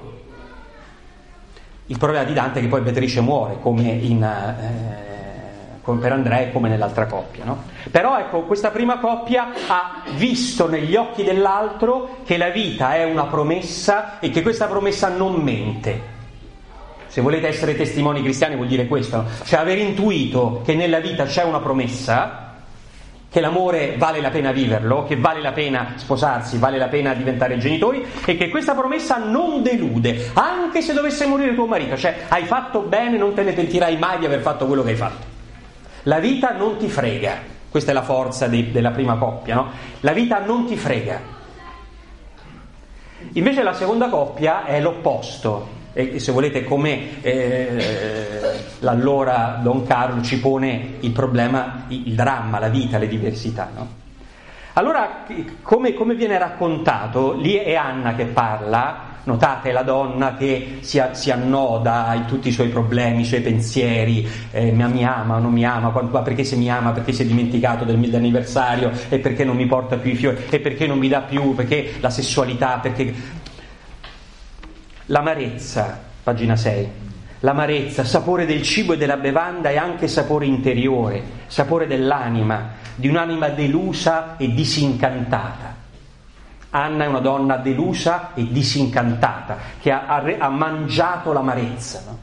Il problema di Dante è che poi Beatrice muore, come, in, eh, come per Andrea e come nell'altra coppia, no? Però ecco, questa prima coppia ha visto negli occhi dell'altro che la vita è una promessa e che questa promessa non mente. Se volete essere testimoni cristiani vuol dire questo, no? Cioè aver intuito che nella vita c'è una promessa, che l'amore vale la pena viverlo, che vale la pena sposarsi, vale la pena diventare genitori, e che questa promessa non delude, anche se dovesse morire tuo marito. Cioè, hai fatto bene, non te ne pentirai mai di aver fatto quello che hai fatto. La vita non ti frega, questa è la forza di, della prima coppia, no? La vita non ti frega. Invece la seconda coppia è l'opposto. E se volete, come eh, l'allora Don Carlo ci pone il problema, il dramma, la vita, le diversità, no? Allora, come, come viene raccontato, lì è Anna che parla, notate, la donna che si, si annoda in tutti i suoi problemi, i suoi pensieri, eh, mi ama o non mi ama, quando, perché se mi ama, perché si è dimenticato del mille anniversario, e perché non mi porta più i fiori, e perché non mi dà più, perché la sessualità, perché... L'amarezza, pagina sei, L'amarezza, sapore del cibo e della bevanda e anche sapore interiore, sapore dell'anima, di un'anima delusa e disincantata. Anna è una donna delusa e disincantata, che ha, ha, ha mangiato l'amarezza, no?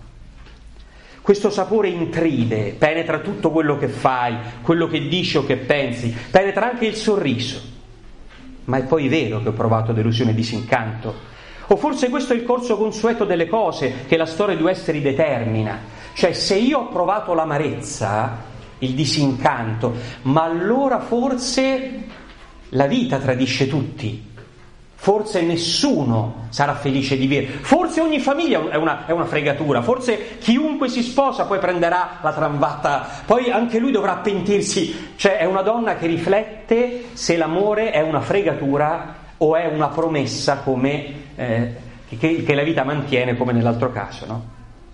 Questo sapore intride, penetra tutto quello che fai, quello che dici o che pensi, penetra anche il sorriso. Ma è poi vero che ho provato delusione e disincanto? O forse questo è il corso consueto delle cose che la storia di due esseri determina. Cioè, se io ho provato l'amarezza, il disincanto, ma allora forse la vita tradisce tutti. Forse nessuno sarà felice di vivere. Forse ogni famiglia è una, è una fregatura. Forse chiunque si sposa poi prenderà la tramvata. Poi anche lui dovrà pentirsi. Cioè, è una donna che riflette se l'amore è una fregatura o è una promessa come eh, che, che la vita mantiene, come nell'altro caso, no?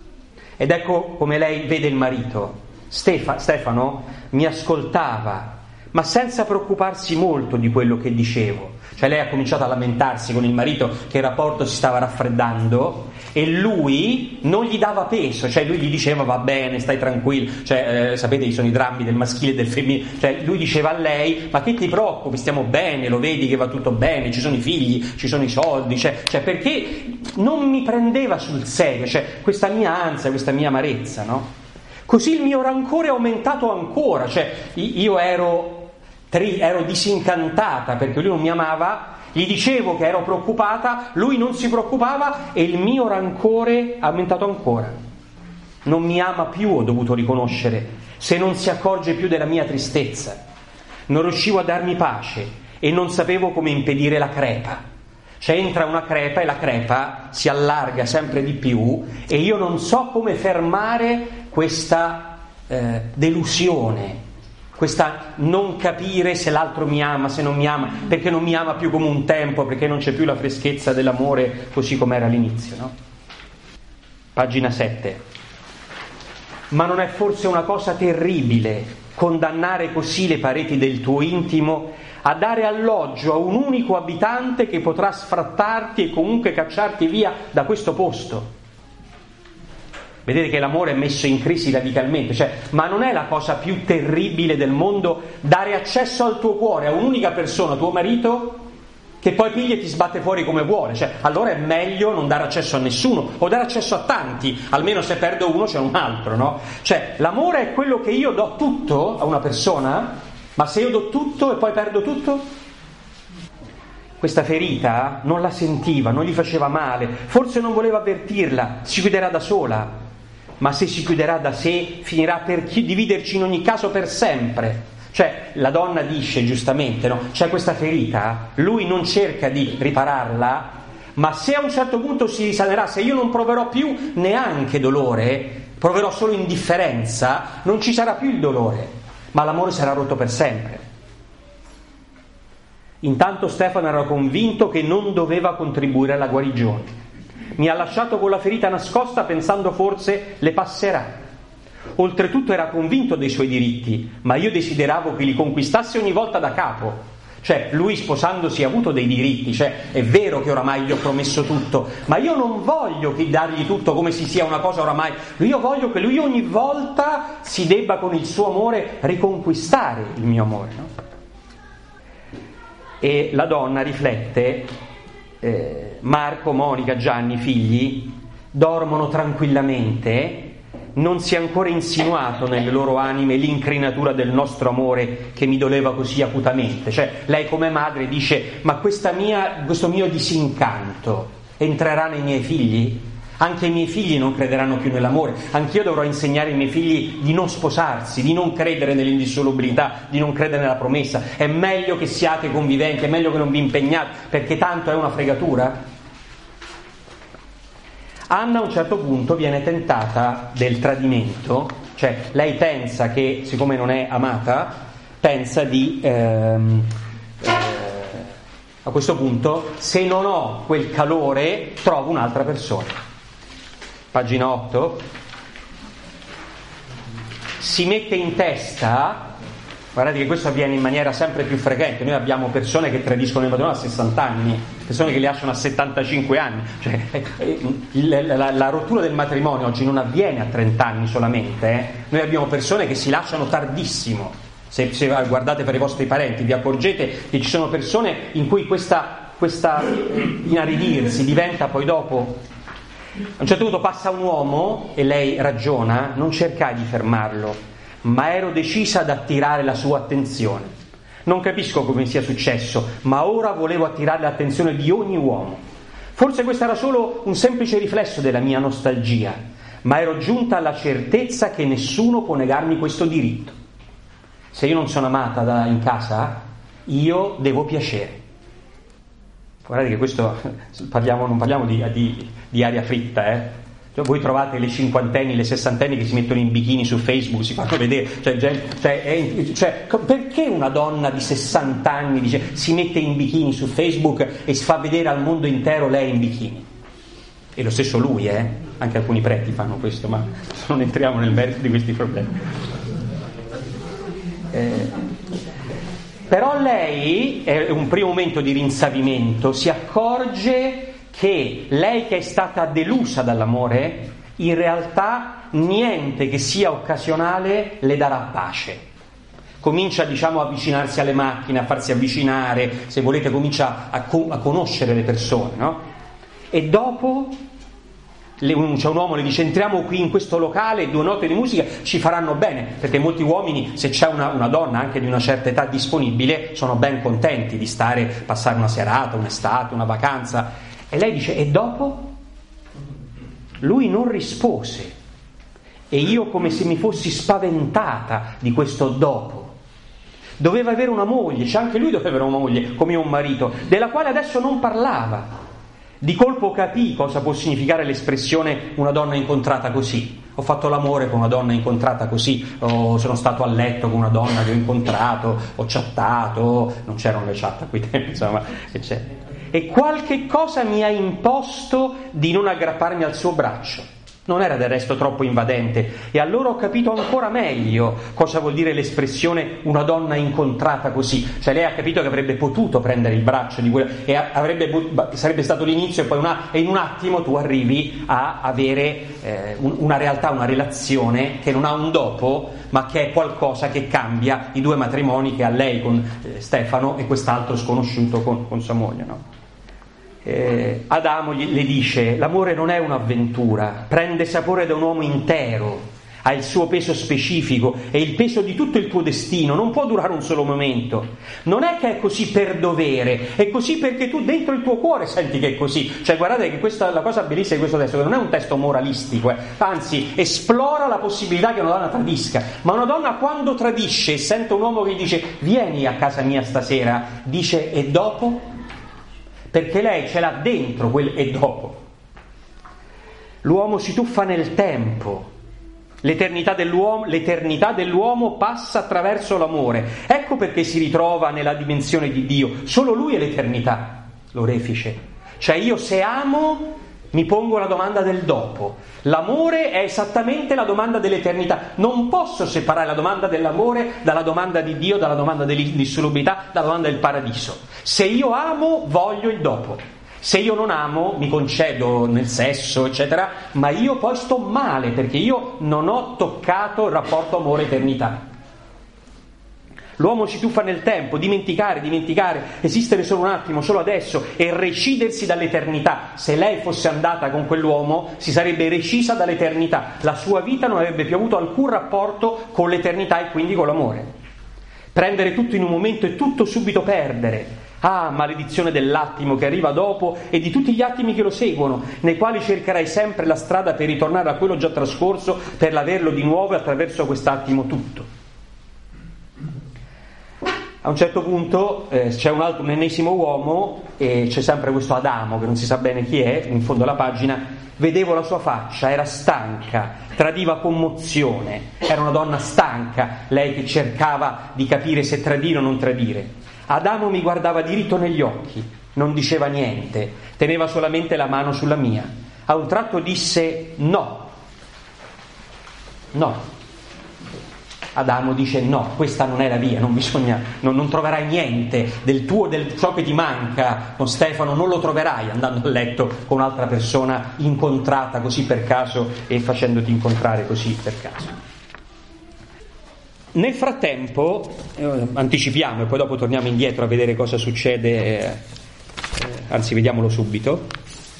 Ed ecco come lei vede il marito. Stefa, Stefano mi ascoltava, ma senza preoccuparsi molto di quello che dicevo. Cioè lei ha cominciato a lamentarsi con il marito che il rapporto si stava raffreddando e lui non gli dava peso, cioè lui gli diceva va bene, stai tranquillo, cioè eh, sapete ci sono i drammi del maschile e del femminile, cioè lui diceva a lei ma che ti preoccupi, stiamo bene, lo vedi che va tutto bene, ci sono i figli, ci sono i soldi, cioè, cioè perché non mi prendeva sul serio, cioè questa mia ansia, questa mia amarezza, no? Così il mio rancore è aumentato ancora, cioè io ero ero disincantata perché lui non mi amava, gli dicevo che ero preoccupata, lui non si preoccupava e il mio rancore è aumentato ancora. Non mi ama più, ho dovuto riconoscere, se non si accorge più della mia tristezza. Non riuscivo a darmi pace e non sapevo come impedire la crepa. Cioè entra una crepa e la crepa si allarga sempre di più e io non so come fermare questa eh, delusione, questa non capire se l'altro mi ama, se non mi ama, perché non mi ama più come un tempo, perché non c'è più la freschezza dell'amore così come era all'inizio, no? Pagina sette. Ma non è forse una cosa terribile condannare così le pareti del tuo intimo a dare alloggio a un unico abitante che potrà sfrattarti e comunque cacciarti via da questo posto? Vedete che l'amore è messo in crisi radicalmente, cioè, ma non è la cosa più terribile del mondo dare accesso al tuo cuore a un'unica persona, tuo marito, che poi piglia e ti sbatte fuori come vuole, cioè, allora è meglio non dare accesso a nessuno, o dare accesso a tanti, almeno se perdo uno c'è un altro, no? Cioè, l'amore è quello che io do tutto a una persona, ma se io do tutto e poi perdo tutto? Questa ferita non la sentiva, non gli faceva male, forse non voleva avvertirla, si chiuderà da sola. Ma se si chiuderà da sé finirà per dividerci in ogni caso per sempre. Cioè la donna dice giustamente, no? C'è questa ferita, lui non cerca di ripararla, ma se a un certo punto si risanerà, se io non proverò più neanche dolore, proverò solo indifferenza, non ci sarà più il dolore, ma l'amore sarà rotto per sempre. Intanto Stefano era convinto che non doveva contribuire alla guarigione. Mi ha lasciato con la ferita nascosta pensando forse le passerà. Oltretutto era convinto dei suoi diritti, ma io desideravo che li conquistasse ogni volta da capo. Cioè lui sposandosi ha avuto dei diritti, cioè è vero che oramai gli ho promesso tutto, ma io non voglio che dargli tutto come se sia una cosa oramai. Io voglio che lui ogni volta si debba con il suo amore riconquistare il mio amore, no? E la donna riflette. Eh, Marco, Monica, Gianni, figli, dormono tranquillamente, non si è ancora insinuato nelle loro anime l'incrinatura del nostro amore che mi doleva così acutamente. Cioè lei come madre dice: ma questa mia, questo mio disincanto entrerà nei miei figli? Anche i miei figli non crederanno più nell'amore, anch'io dovrò insegnare ai miei figli di non sposarsi, di non credere nell'indissolubilità, di non credere nella promessa. È meglio che siate conviventi, è meglio che non vi impegnate, perché tanto è una fregatura. Anna a un certo punto viene tentata del tradimento, cioè lei pensa che, siccome non è amata, pensa di ehm, eh, a questo punto, se non ho quel calore trovo un'altra persona. Pagina otto. Si mette in testa, guardate che questo avviene in maniera sempre più frequente, noi abbiamo persone che tradiscono il matrimonio a sessanta anni, persone che li lasciano a settantacinque anni, cioè, eh, eh, la, la, la rottura del matrimonio oggi non avviene a trenta anni solamente, eh. Noi abbiamo persone che si lasciano tardissimo, se, se guardate per i vostri parenti vi accorgete che ci sono persone in cui questa, questa inaridirsi diventa poi dopo. A un certo punto passa un uomo e lei ragiona: non cercai di fermarlo, ma ero decisa ad attirare la sua attenzione. Non capisco come sia successo, ma ora volevo attirare l'attenzione di ogni uomo. Forse questo era solo un semplice riflesso della mia nostalgia, ma ero giunta alla certezza che nessuno può negarmi questo diritto. Se io non sono amata da, in casa, io devo piacere. Guardate che questo, parliamo, non parliamo di, di, di aria fritta, eh? Cioè, voi trovate le cinquantenni, le sessantenni che si mettono in bikini su Facebook, si fanno vedere, cioè, cioè, è, cioè perché una donna di sessanta anni dice, si mette in bikini su Facebook e si fa vedere al mondo intero lei in bikini? E lo stesso lui, eh? Anche alcuni preti fanno questo, ma non entriamo nel merito di questi problemi. Eh, Però lei, è un primo momento di rinsavimento, si accorge che lei che è stata delusa dall'amore, in realtà niente che sia occasionale le darà pace. Comincia, diciamo, a avvicinarsi alle macchine, a farsi avvicinare, se volete comincia a, co- a conoscere le persone, no? E dopo le, un, c'è un uomo che le dice: entriamo qui in questo locale, due note di musica ci faranno bene, perché molti uomini, se c'è una, una donna anche di una certa età disponibile, sono ben contenti di stare, passare una serata, un'estate, una vacanza. E lei dice: e dopo? Lui non rispose, e io, come se mi fossi spaventata di questo dopo. Doveva avere una moglie, cioè anche lui doveva avere una moglie come un marito, della quale adesso non parlava. Di colpo capì cosa può significare l'espressione una donna incontrata così. Ho fatto l'amore con una donna incontrata così, o sono stato a letto con una donna che ho incontrato, ho chattato, non c'erano le chat a quei tempi, insomma, eccetera. E qualche cosa mi ha imposto di non aggrapparmi al suo braccio. Non era del resto troppo invadente, e allora ho capito ancora meglio cosa vuol dire l'espressione una donna incontrata così. Cioè lei ha capito che avrebbe potuto prendere il braccio di quella, e avrebbe, sarebbe stato l'inizio, e poi una, e in un attimo tu arrivi a avere eh, un, una realtà, una relazione che non ha un dopo, ma che è qualcosa che cambia i due matrimoni che ha lei con eh, Stefano e quest'altro sconosciuto con, con sua moglie, no? Eh, Adamo gli, le dice: l'amore non è un'avventura, prende sapore da un uomo intero, ha il suo peso specifico, è il peso di tutto il tuo destino, non può durare un solo momento. Non è che è così per dovere, è così perché tu dentro il tuo cuore senti che è così. Cioè guardate che questa, la cosa bellissima di questo testo, che non è un testo moralistico, eh, anzi esplora la possibilità che una donna tradisca. Ma una donna, quando tradisce e sente un uomo che gli dice vieni a casa mia stasera, dice: e dopo? Perché lei ce l'ha dentro quel e dopo. L'uomo si tuffa nel tempo, l'eternità dell'uomo, l'eternità dell'uomo passa attraverso l'amore. Ecco perché si ritrova nella dimensione di Dio. Solo lui è l'eternità, l'orefice. Cioè io, se amo, mi pongo la domanda del dopo. L'amore è esattamente la domanda dell'eternità. Non posso separare la domanda dell'amore dalla domanda di Dio, dalla domanda dell'indissolubilità, dalla domanda del paradiso. Se io amo, voglio il dopo. Se io non amo, mi concedo nel sesso, eccetera, ma io poi sto male, perché io non ho toccato il rapporto amore-eternità. L'uomo si tuffa nel tempo, dimenticare, dimenticare, esistere solo un attimo, solo adesso, e recidersi dall'eternità. Se lei fosse andata con quell'uomo, si sarebbe recisa dall'eternità. La sua vita non avrebbe più avuto alcun rapporto con l'eternità e quindi con l'amore. Prendere tutto in un momento e tutto subito perdere. Ah, maledizione dell'attimo che arriva dopo e di tutti gli attimi che lo seguono, nei quali cercherai sempre la strada per ritornare a quello già trascorso, per averlo di nuovo attraverso quest'attimo tutto. A un certo punto eh, c'è un altro, un ennesimo uomo, e c'è sempre questo Adamo che non si sa bene chi è, in fondo alla pagina. Vedevo la sua faccia, era stanca, tradiva commozione, era una donna stanca, lei che cercava di capire se tradire o non tradire. Adamo mi guardava diritto negli occhi, non diceva niente, teneva solamente la mano sulla mia. A un tratto disse no, no. Adamo dice no, questa non è la via, non bisogna, non, non troverai niente del tuo, del ciò che ti manca con Stefano, non lo troverai andando a letto con un'altra persona incontrata così per caso e facendoti incontrare così per caso. Nel frattempo, eh, anticipiamo e poi dopo torniamo indietro a vedere cosa succede, eh, eh, anzi vediamolo subito,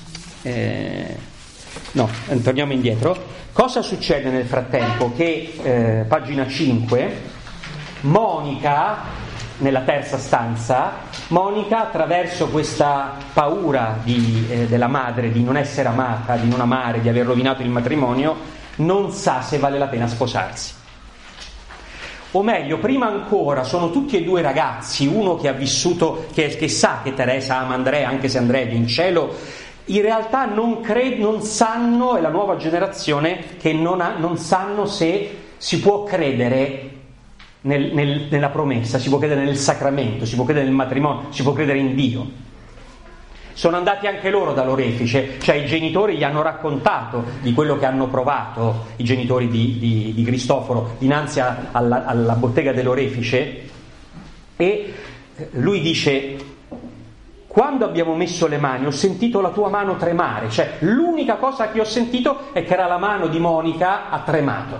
eh, no, torniamo indietro. Cosa succede nel frattempo? Che, eh, pagina cinque, Monica, nella terza stanza, Monica attraverso questa paura di, eh, della madre di non essere amata, di non amare, di aver rovinato il matrimonio, non sa se vale la pena sposarsi. O meglio, prima ancora, sono tutti e due ragazzi, uno che ha vissuto, che, che sa che Teresa ama Andrea, anche se Andrea è in cielo. In realtà non, cre- non sanno, è la nuova generazione che non, ha, non sanno se si può credere nel, nel, nella promessa, si può credere nel sacramento, si può credere nel matrimonio, si può credere in Dio. Sono andati anche loro dall'orefice, cioè i genitori gli hanno raccontato di quello che hanno provato, i genitori di, di, di Cristoforo, dinanzi a, alla, alla bottega dell'orefice, e lui dice: quando abbiamo messo le mani ho sentito la tua mano tremare, cioè l'unica cosa che ho sentito è che era la mano di Monica ha tremato.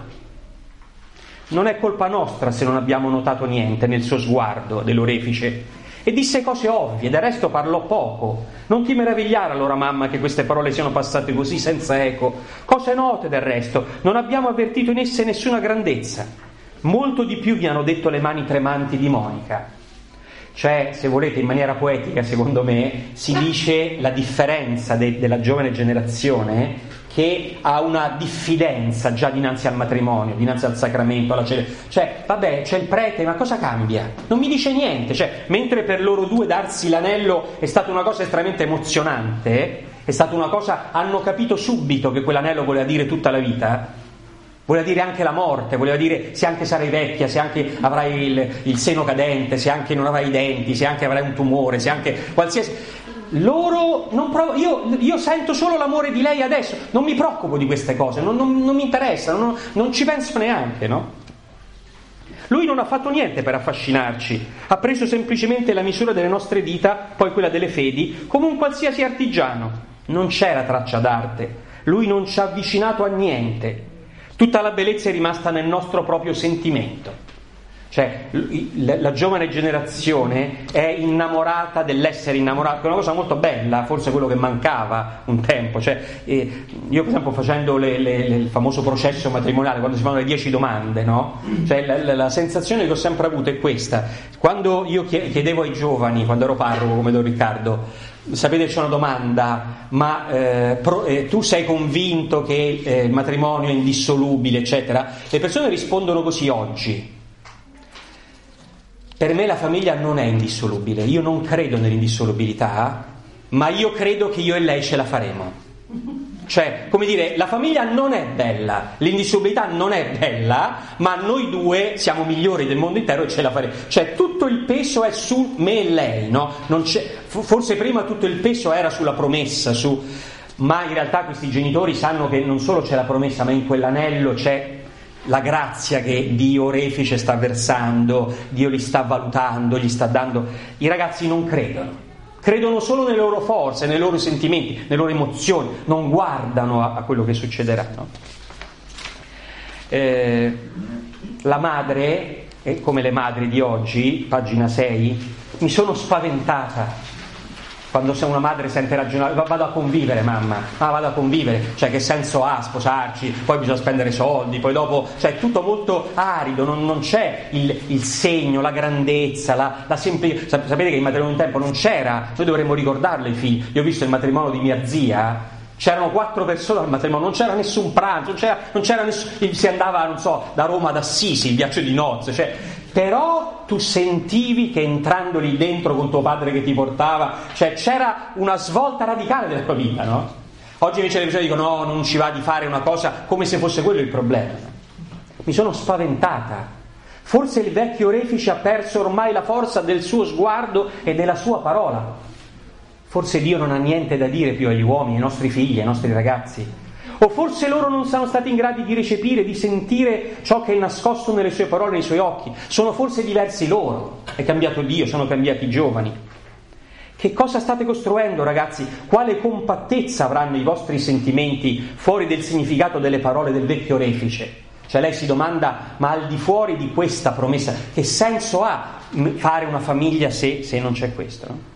Non è colpa nostra se non abbiamo notato niente nel suo sguardo dell'orefice. E disse cose ovvie, del resto parlò poco. Non ti meravigliare allora, mamma, che queste parole siano passate così senza eco. Cose note del resto, non abbiamo avvertito in esse nessuna grandezza. Molto di più vi hanno detto le mani tremanti di Monica. Cioè, se volete, in maniera poetica, secondo me, si dice la differenza de- della giovane generazione che ha una diffidenza già dinanzi al matrimonio, dinanzi al sacramento, alla cele. Cioè, vabbè, c'è il prete, ma cosa cambia? Non mi dice niente. Cioè, mentre per loro due darsi l'anello è stata una cosa estremamente emozionante, è stata una cosa, hanno capito subito che quell'anello voleva dire tutta la vita, voleva dire anche la morte, voleva dire se anche sarai vecchia, se anche avrai il, il seno cadente, se anche non avrai i denti, se anche avrai un tumore, se anche qualsiasi... Loro non provo... io, io sento solo l'amore di lei adesso, non mi preoccupo di queste cose, non, non, non mi interessa, non, non ci penso neanche, no? Lui non ha fatto niente per affascinarci, ha preso semplicemente la misura delle nostre dita, poi quella delle fedi, come un qualsiasi artigiano. Non c'era traccia d'arte, lui non ci ha avvicinato a niente. Tutta la bellezza è rimasta nel nostro proprio sentimento. Cioè, la giovane generazione è innamorata dell'essere innamorata, che è una cosa molto bella, forse quello che mancava un tempo. Cioè, eh, io per esempio facendo le, le, le, il famoso processo matrimoniale, quando si fanno le dieci domande, no? Cioè, la, la, la sensazione che ho sempre avuto è questa. Quando io chiedevo ai giovani, quando ero parroco come Don Riccardo, sapete, c'è una domanda, ma eh, pro, eh, tu sei convinto che eh, il matrimonio è indissolubile, eccetera? Le persone rispondono così oggi: per me la famiglia non è indissolubile, io non credo nell'indissolubilità, ma io credo che io e lei ce la faremo. Cioè, come dire, la famiglia non è bella, l'indissolubilità non è bella, ma noi due siamo migliori del mondo intero e ce la faremo. Cioè, tutto il peso è su me e lei, no? Non c'è, forse prima tutto il peso era sulla promessa, su... ma in realtà questi genitori sanno che non solo c'è la promessa, ma in quell'anello c'è la grazia che Dio orefice sta versando, Dio li sta valutando, gli sta dando. I ragazzi non credono. Credono solo nelle loro forze, nei loro sentimenti, nelle loro emozioni, non guardano a, a quello che succederà, no? Eh, la madre, eh, come le madri di oggi, pagina sei, mi sono spaventata quando una madre sente ragionare, vado a convivere mamma, ah, vado a convivere, cioè che senso ha sposarci, poi bisogna spendere soldi, poi dopo, cioè è tutto molto arido, non, non c'è il, il segno, la grandezza, la, la semplicità. Sapete che il matrimonio un tempo non c'era, noi dovremmo ricordarlo ai figli. Io ho visto il matrimonio di mia zia, c'erano quattro persone al matrimonio, non c'era nessun pranzo, non c'era, non c'era nessun, si andava, non so, da Roma ad Assisi, il viaggio di nozze, cioè, però tu sentivi che entrando lì dentro con tuo padre che ti portava, cioè c'era una svolta radicale della tua vita, no? Oggi invece le persone dicono no, non ci va di fare una cosa, come se fosse quello il problema. Mi sono spaventata. Forse il vecchio orefice ha perso ormai la forza del suo sguardo e della sua parola. Forse Dio non ha niente da dire più agli uomini, ai nostri figli, ai nostri ragazzi. O forse loro non sono stati in grado di recepire, di sentire ciò che è nascosto nelle sue parole, nei suoi occhi. Sono forse diversi loro. È cambiato Dio, sono cambiati i giovani. Che cosa state costruendo, ragazzi? Quale compattezza avranno i vostri sentimenti fuori del significato delle parole del vecchio orefice? Cioè lei si domanda, ma al di fuori di questa promessa, che senso ha fare una famiglia se, se non c'è questo? No?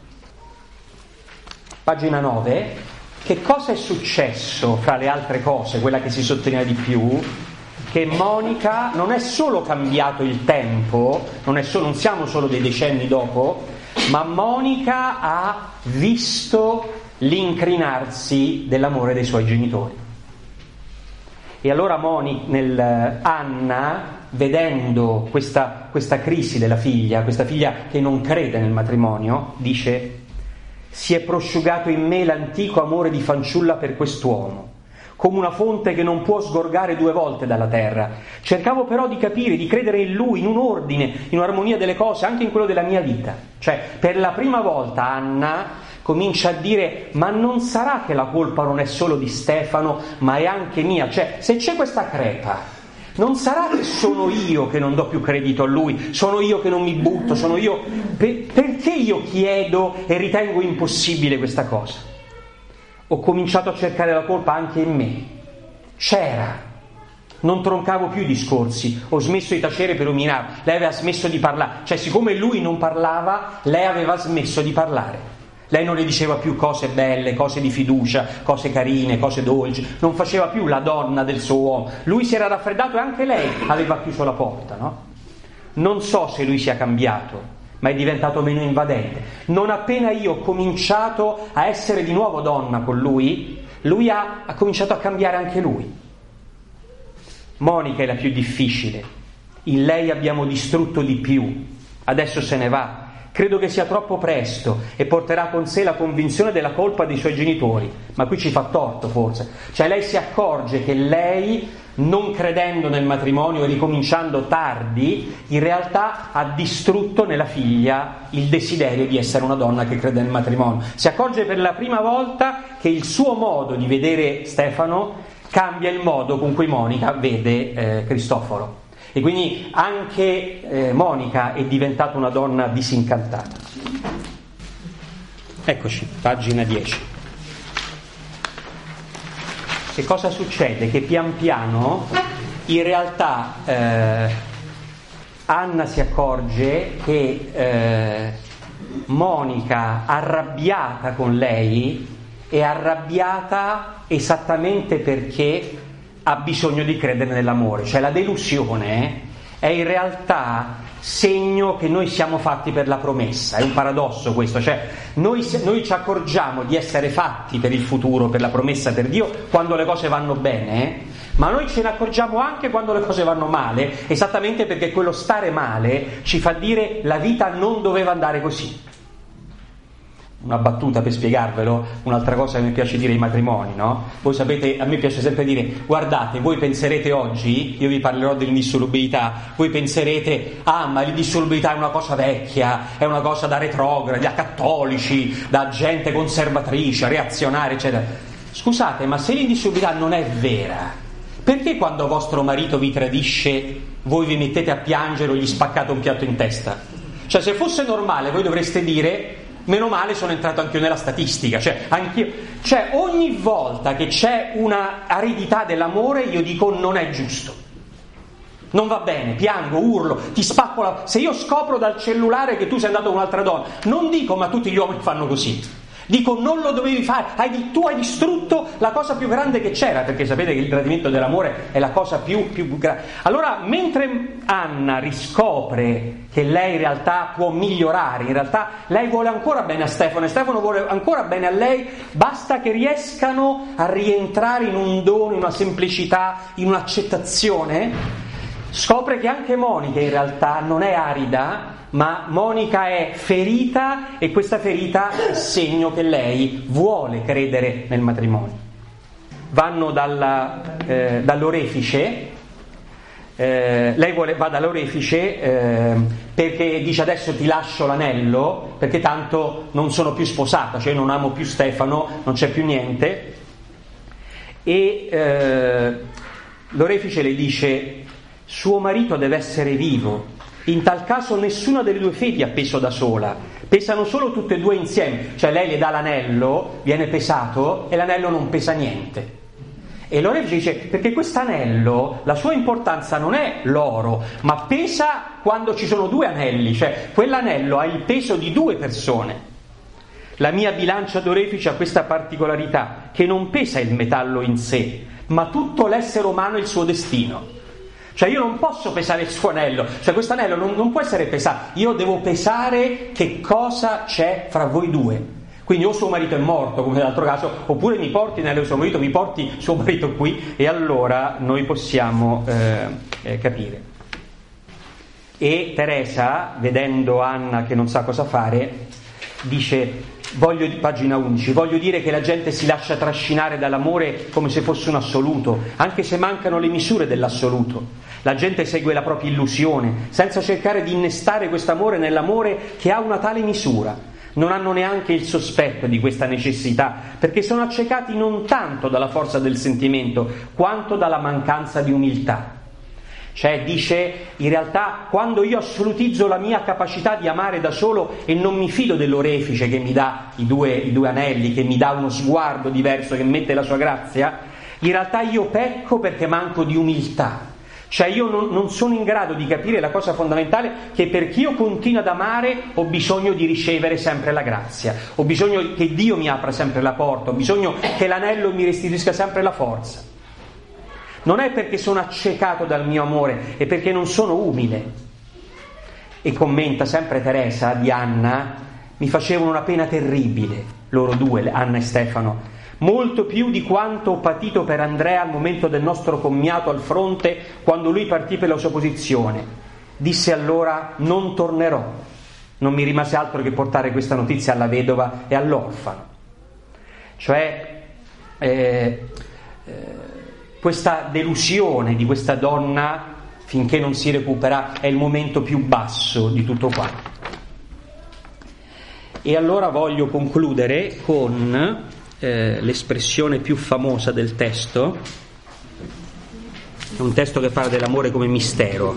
Pagina nove, che cosa è successo fra le altre cose, quella che si sottolinea di più? Che Monica non è solo cambiato il tempo, non, è solo, non siamo solo dei decenni dopo, ma Monica ha visto l'incrinarsi dell'amore dei suoi genitori. E allora Moni, nel, Anna, vedendo questa, questa crisi della figlia, questa figlia che non crede nel matrimonio, dice: si è prosciugato in me l'antico amore di fanciulla per quest'uomo, come una fonte che non può sgorgare due volte dalla terra. Cercavo però di capire, di credere in lui, in un ordine, in un'armonia delle cose, anche in quello della mia vita. Cioè, per la prima volta Anna comincia a dire: ma non sarà che la colpa non è solo di Stefano, ma è anche mia? Cioè, se c'è questa crepa, non sarà che sono io che non do più credito a lui, sono io che non mi butto, sono io... Per, perché io chiedo e ritengo impossibile questa cosa? Ho cominciato a cercare la colpa anche in me. C'era. Non troncavo più i discorsi, ho smesso di tacere per ruminare. Lei aveva smesso di parlare. Cioè, siccome lui non parlava, lei aveva smesso di parlare. Lei non le diceva più cose belle, cose di fiducia, cose carine, cose dolci. Non faceva più la donna del suo uomo. Lui si era raffreddato e anche lei aveva chiuso la porta, no? Non so se lui sia cambiato, ma è diventato meno invadente. Non appena io ho cominciato a essere di nuovo donna con lui, lui ha, ha cominciato a cambiare anche lui. Monica è la più difficile, in lei abbiamo distrutto di più, adesso se ne va. Credo che sia troppo presto e porterà con sé la convinzione della colpa dei suoi genitori, ma qui ci fa torto forse. Cioè lei si accorge che lei, non credendo nel matrimonio e ricominciando tardi, in realtà ha distrutto nella figlia il desiderio di essere una donna che crede nel matrimonio. Si accorge per la prima volta che il suo modo di vedere Stefano cambia il modo con cui Monica vede eh, Cristoforo. E quindi anche eh, Monica è diventata una donna disincantata. Eccoci, pagina dieci. Che cosa succede? Che pian piano, in realtà, eh, Anna si accorge che eh, Monica, arrabbiata con lei, è arrabbiata esattamente perché ha bisogno di credere nell'amore. Cioè la delusione è in realtà segno che noi siamo fatti per la promessa. È un paradosso questo, cioè noi, noi ci accorgiamo di essere fatti per il futuro, per la promessa, per Dio, quando le cose vanno bene, ma noi ce ne accorgiamo anche quando le cose vanno male, esattamente perché quello stare male ci fa dire: la vita non doveva andare così. Una battuta per spiegarvelo, un'altra cosa che mi piace dire ai matrimoni, no? Voi sapete, a me piace sempre dire: guardate, voi penserete oggi, io vi parlerò dell'indissolubilità, voi penserete: ah, ma l'indissolubilità è una cosa vecchia, è una cosa da retrogradi, da cattolici, da gente conservatrice, reazionaria, eccetera. Scusate, ma se l'indissolubilità non è vera, perché quando vostro marito vi tradisce voi vi mettete a piangere o gli spaccate un piatto in testa? Cioè, se fosse normale voi dovreste dire: meno male sono entrato anch'io nella statistica. Cioè, anch'io, cioè ogni volta che c'è una aridità dell'amore io dico: non è giusto, non va bene, piango, urlo, ti spacco la... Se io scopro dal cellulare che tu sei andato con un'altra donna, non dico: ma tutti gli uomini fanno così. Dico: non lo dovevi fare, hai, tu hai distrutto la cosa più grande che c'era, perché sapete che il tradimento dell'amore è la cosa più, più grande. Allora, mentre Anna riscopre che lei in realtà può migliorare, in realtà lei vuole ancora bene a Stefano e Stefano vuole ancora bene a lei, basta che riescano a rientrare in un dono, in una semplicità, in un'accettazione, scopre che anche Monica in realtà non è arida, ma Monica è ferita, e questa ferita è segno che lei vuole credere nel matrimonio. Vanno dalla, eh, dall'orefice, eh, lei vuole, va dall'orefice eh, perché dice: adesso ti lascio l'anello, perché tanto non sono più sposata, cioè non amo più Stefano, non c'è più niente. e eh, l'orefice le dice: suo marito deve essere vivo, in tal caso nessuna delle due fedi ha peso da sola, pesano solo tutte e due insieme. Cioè lei le dà l'anello, viene pesato e l'anello non pesa niente. E l'orefice dice: perché quest'anello, la sua importanza non è l'oro, ma pesa quando ci sono due anelli, cioè quell'anello ha il peso di due persone. La mia bilancia d'orefice ha questa particolarità, che non pesa il metallo in sé, ma tutto l'essere umano e il suo destino. Cioè io non posso pesare il suo anello, cioè questo anello non, non può essere pesato, io devo pesare che cosa c'è fra voi due. Quindi o suo marito è morto, come nell'altro caso, oppure mi porti nell'anello suo marito, mi porti suo marito qui, e allora noi possiamo eh, eh, capire. E Teresa, vedendo Anna che non sa cosa fare, dice, voglio, pagina undici, voglio dire che la gente si lascia trascinare dall'amore come se fosse un assoluto, anche se mancano le misure dell'assoluto. La gente segue la propria illusione, senza cercare di innestare quest'amore nell'amore che ha una tale misura. Non hanno neanche il sospetto di questa necessità, perché sono accecati non tanto dalla forza del sentimento, quanto dalla mancanza di umiltà. Cioè dice, in realtà quando io assolutizzo la mia capacità di amare da solo e non mi fido dell'orefice che mi dà i due, i due anelli, che mi dà uno sguardo diverso, che mette la sua grazia, in realtà io pecco perché manco di umiltà. Cioè io non, non sono in grado di capire la cosa fondamentale, che perché io continuo ad amare ho bisogno di ricevere sempre la grazia, ho bisogno che Dio mi apra sempre la porta, ho bisogno che l'anello mi restituisca sempre la forza. Non è perché sono accecato dal mio amore, è perché non sono umile. E commenta sempre Teresa di Anna: mi facevano una pena terribile loro due, Anna e Stefano, molto più di quanto ho patito per Andrea al momento del nostro commiato al fronte, quando lui partì per la sua posizione. Disse allora: non tornerò. Non mi rimase altro che portare questa notizia alla vedova e all'orfano. Cioè eh, eh, questa delusione di questa donna, finché non si recupera, è il momento più basso di tutto quanto. E allora voglio concludere con Eh, l'espressione più famosa del testo. È un testo che parla dell'amore come mistero,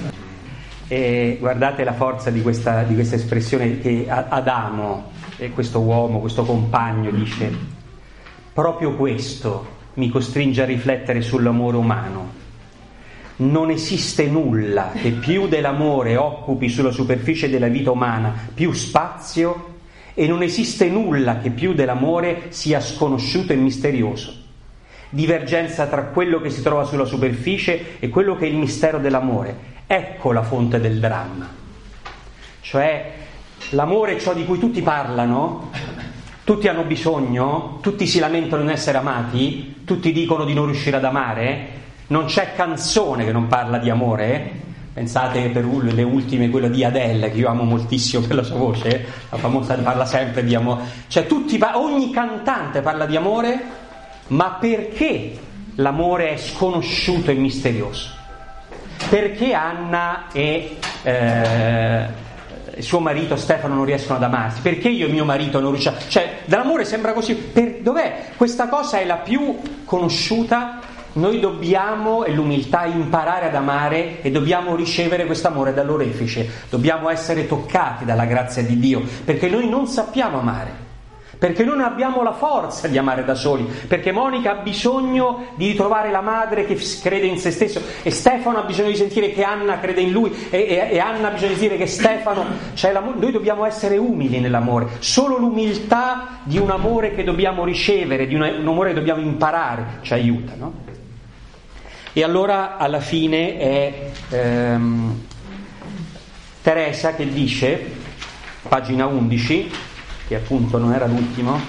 e guardate la forza di questa, di questa espressione, che Adamo, eh, questo uomo, questo compagno, dice: proprio questo mi costringe a riflettere sull'amore umano. Non esiste nulla che più dell'amore occupi sulla superficie della vita umana più spazio, e non esiste nulla che più dell'amore sia sconosciuto e misterioso. Divergenza tra quello che si trova sulla superficie e quello che è il mistero dell'amore. Ecco la fonte del dramma. Cioè, l'amore è ciò di cui tutti parlano, tutti hanno bisogno, tutti si lamentano di non essere amati, tutti dicono di non riuscire ad amare, non c'è canzone che non parla di amore. Pensate per le ultime, quella di Adele, che io amo moltissimo per la sua voce, la famosa, parla sempre di amore. Cioè tutti, ogni cantante parla di amore, ma perché l'amore è sconosciuto e misterioso? Perché Anna e eh, suo marito Stefano non riescono ad amarsi? Perché io e mio marito non riusciamo? Cioè dell'amore sembra così. Per, dov'è? Questa cosa è la più conosciuta. Noi dobbiamo, e l'umiltà, imparare ad amare, e dobbiamo ricevere quest'amore dall'orefice, dobbiamo essere toccati dalla grazia di Dio, perché noi non sappiamo amare, perché non abbiamo la forza di amare da soli, perché Monica ha bisogno di ritrovare la madre che crede in se stesso, e Stefano ha bisogno di sentire che Anna crede in lui, e, e, e Anna ha bisogno di dire che Stefano, cioè l'amore. Noi dobbiamo essere umili nell'amore. Solo l'umiltà di un amore che dobbiamo ricevere, di un, un amore che dobbiamo imparare, ci aiuta, no? E allora alla fine è ehm, Teresa che dice, pagina undici, che appunto non era l'ultimo: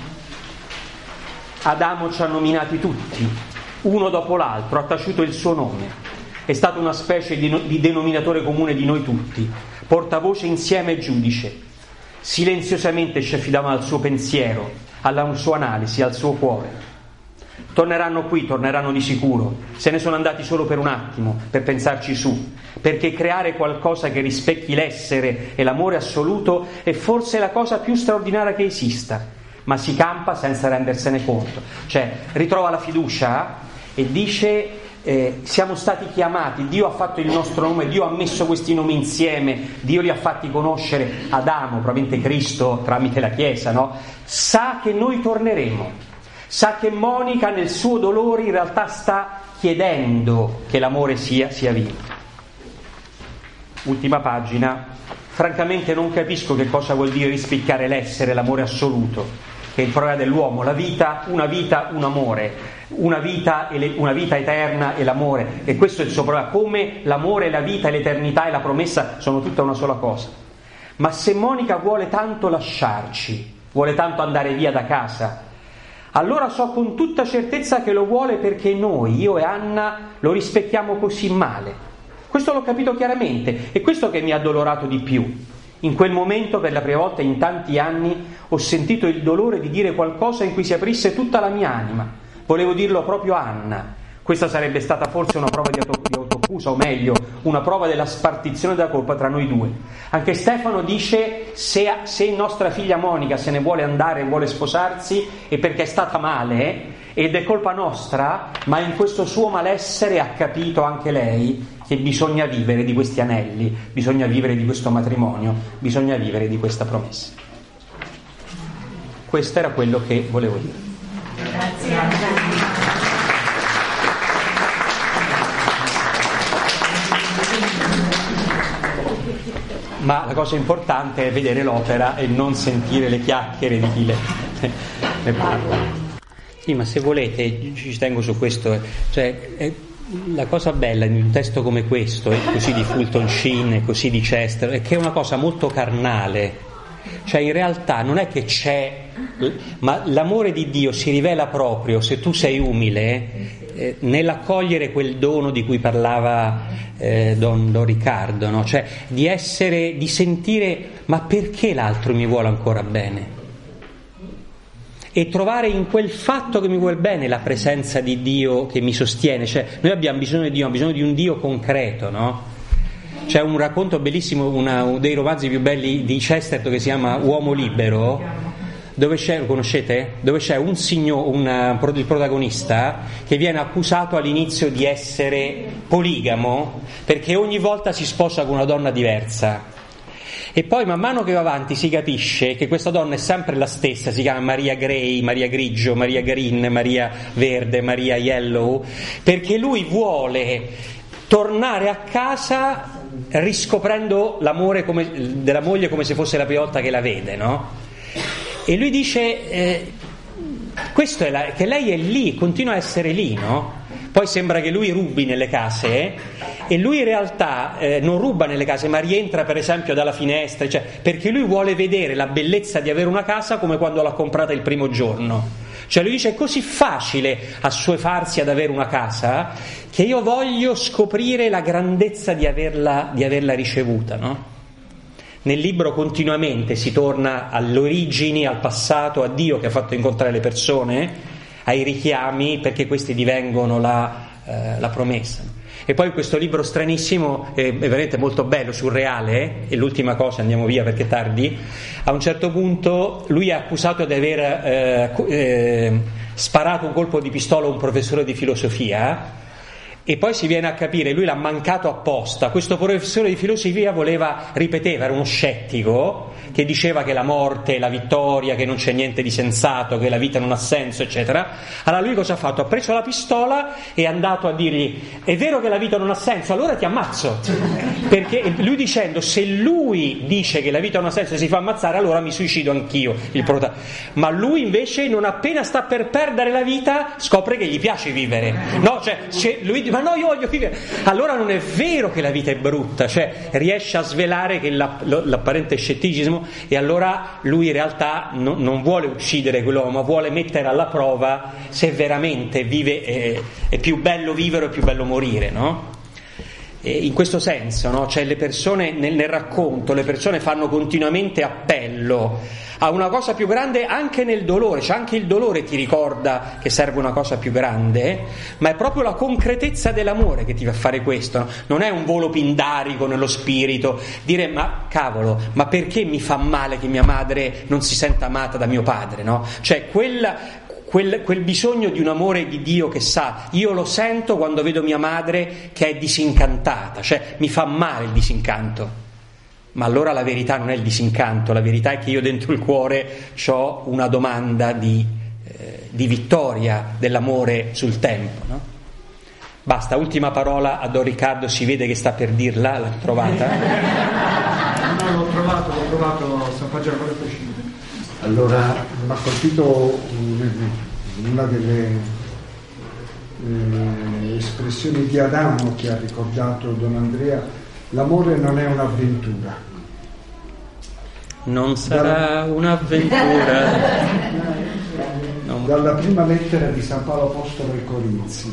Adamo ci ha nominati tutti, uno dopo l'altro, ha taciuto il suo nome, è stato una specie di, no, di denominatore comune di noi tutti, portavoce insieme e giudice. Silenziosamente ci affidavano al suo pensiero, alla sua analisi, al suo cuore. Torneranno qui, torneranno di sicuro, se ne sono andati solo per un attimo, per pensarci su, perché creare qualcosa che rispecchi l'essere e l'amore assoluto è forse la cosa più straordinaria che esista, ma si campa senza rendersene conto. Cioè, ritrova la fiducia e dice: eh, siamo stati chiamati, Dio ha fatto il nostro nome, Dio ha messo questi nomi insieme, Dio li ha fatti conoscere. Adamo, probabilmente Cristo tramite la Chiesa, no? Sa che noi torneremo, sa che Monica nel suo dolore in realtà sta chiedendo che l'amore sia, sia vinto. Ultima pagina. Francamente non capisco che cosa vuol dire rispiccare l'essere, l'amore assoluto, che è il problema dell'uomo, la vita, una vita, un amore, una vita, e le, una vita eterna e l'amore, e questo è il suo problema, come l'amore, la vita, l'eternità e la promessa sono tutta una sola cosa. Ma se Monica vuole tanto lasciarci, vuole tanto andare via da casa, allora so con tutta certezza che lo vuole perché noi, io e Anna, lo rispecchiamo così male. Questo l'ho capito chiaramente, e questo che mi ha addolorato di più. In quel momento, per la prima volta in tanti anni, ho sentito il dolore di dire qualcosa in cui si aprisse tutta la mia anima. Volevo dirlo proprio a Anna. Questa sarebbe stata forse una prova di, auto, di autoaccusa, o meglio, una prova della spartizione della colpa tra noi due. Anche Stefano dice: se, se nostra figlia Monica se ne vuole andare e vuole sposarsi è perché è stata male ed è colpa nostra, ma in questo suo malessere ha capito anche lei che bisogna vivere di questi anelli, bisogna vivere di questo matrimonio, bisogna vivere di questa promessa. Questo era quello che volevo dire. Grazie. Ma la cosa importante è vedere l'opera e non sentire le chiacchiere di chi le, le parla. Sì, ma se volete, ci tengo su questo, cioè è, la cosa bella in un testo come questo, e così di Fulton Sheen e così di Chester, è che è una cosa molto carnale. Cioè in realtà non è che c'è, ma l'amore di Dio si rivela proprio, se tu sei umile, eh, nell'accogliere quel dono di cui parlava eh, Don, Don Riccardo, no? Cioè di essere, di sentire: ma perché l'altro mi vuole ancora bene? E trovare in quel fatto che mi vuole bene la presenza di Dio che mi sostiene. Cioè noi abbiamo bisogno di Dio, abbiamo bisogno di un Dio concreto, no? C'è un racconto bellissimo, una, uno dei romanzi più belli di Chesterton, che si chiama Uomo Libero, dove c'è, lo conoscete? Dove c'è un signore, un, il protagonista, che viene accusato all'inizio di essere poligamo perché ogni volta si sposa con una donna diversa. E poi man mano che va avanti si capisce che questa donna è sempre la stessa, si chiama Maria Grey, Maria Grigio, Maria Green, Maria Verde, Maria Yellow, perché lui vuole tornare a casa riscoprendo l'amore come, della moglie come se fosse la prima volta che la vede, no? E lui dice eh, questo è la, che lei è lì, continua a essere lì, no? Poi sembra che lui rubi nelle case, e lui in realtà eh, non ruba nelle case, ma rientra per esempio dalla finestra, cioè, perché lui vuole vedere la bellezza di avere una casa come quando l'ha comprata il primo giorno. Cioè lui dice: è così facile assuefarsi ad avere una casa che io voglio scoprire la grandezza di averla, di averla ricevuta, no? Nel libro continuamente si torna alle origini, al passato, a Dio che ha fatto incontrare le persone, ai richiami, perché questi divengono la, eh, la promessa. E poi questo libro stranissimo, è veramente molto bello, surreale, eh? E l'ultima cosa, andiamo via perché è tardi, a un certo punto lui è accusato di aver eh, eh, sparato un colpo di pistola a un professore di filosofia, e poi si viene a capire, lui l'ha mancato apposta. Questo professore di filosofia voleva, ripeteva, era uno scettico, che diceva che la morte è la vittoria, che non c'è niente di sensato, che la vita non ha senso, eccetera. Allora lui cosa ha fatto? Ha preso la pistola e è andato a dirgli: è vero che la vita non ha senso, allora ti ammazzo. Perché lui dicendo: se lui dice che la vita non ha senso e si fa ammazzare, allora mi suicido anch'io, il prota. Ma lui invece, non appena sta per perdere la vita, scopre che gli piace vivere. No, cioè, cioè lui dice: ma no, io voglio vivere. Allora non è vero che la vita è brutta, cioè riesce a svelare che la, l'apparente scetticismo, e allora lui in realtà no, non vuole uccidere quell'uomo, ma vuole mettere alla prova se veramente vive, eh, è più bello vivere o è più bello morire, no? in questo senso, no? Cioè le persone nel, nel racconto, le persone fanno continuamente appello a una cosa più grande anche nel dolore, cioè anche il dolore ti ricorda che serve una cosa più grande, ma è proprio la concretezza dell'amore che ti fa fare questo, no? Non è un volo pindarico nello spirito, dire ma cavolo, ma perché mi fa male che mia madre non si senta amata da mio padre, no? Cioè quella Quel, quel bisogno di un amore di Dio che sa, io lo sento quando vedo mia madre che è disincantata, cioè mi fa male il disincanto, ma allora la verità non è il disincanto, la verità è che io dentro il cuore ho una domanda di, eh, di vittoria dell'amore sul tempo, no? Basta, ultima parola a Don Riccardo, si vede che sta per dirla, l'ha trovata? No, l'ho trovato, l'ho trovato, sta a pagina quarantacinque. Allora, mi ha colpito una delle eh, espressioni di Adamo che ha ricordato Don Andrea: l'amore non è un'avventura. Non sarà Dalla... un'avventura. Non... Dalla prima lettera di San Paolo Apostolo ai Corinzi: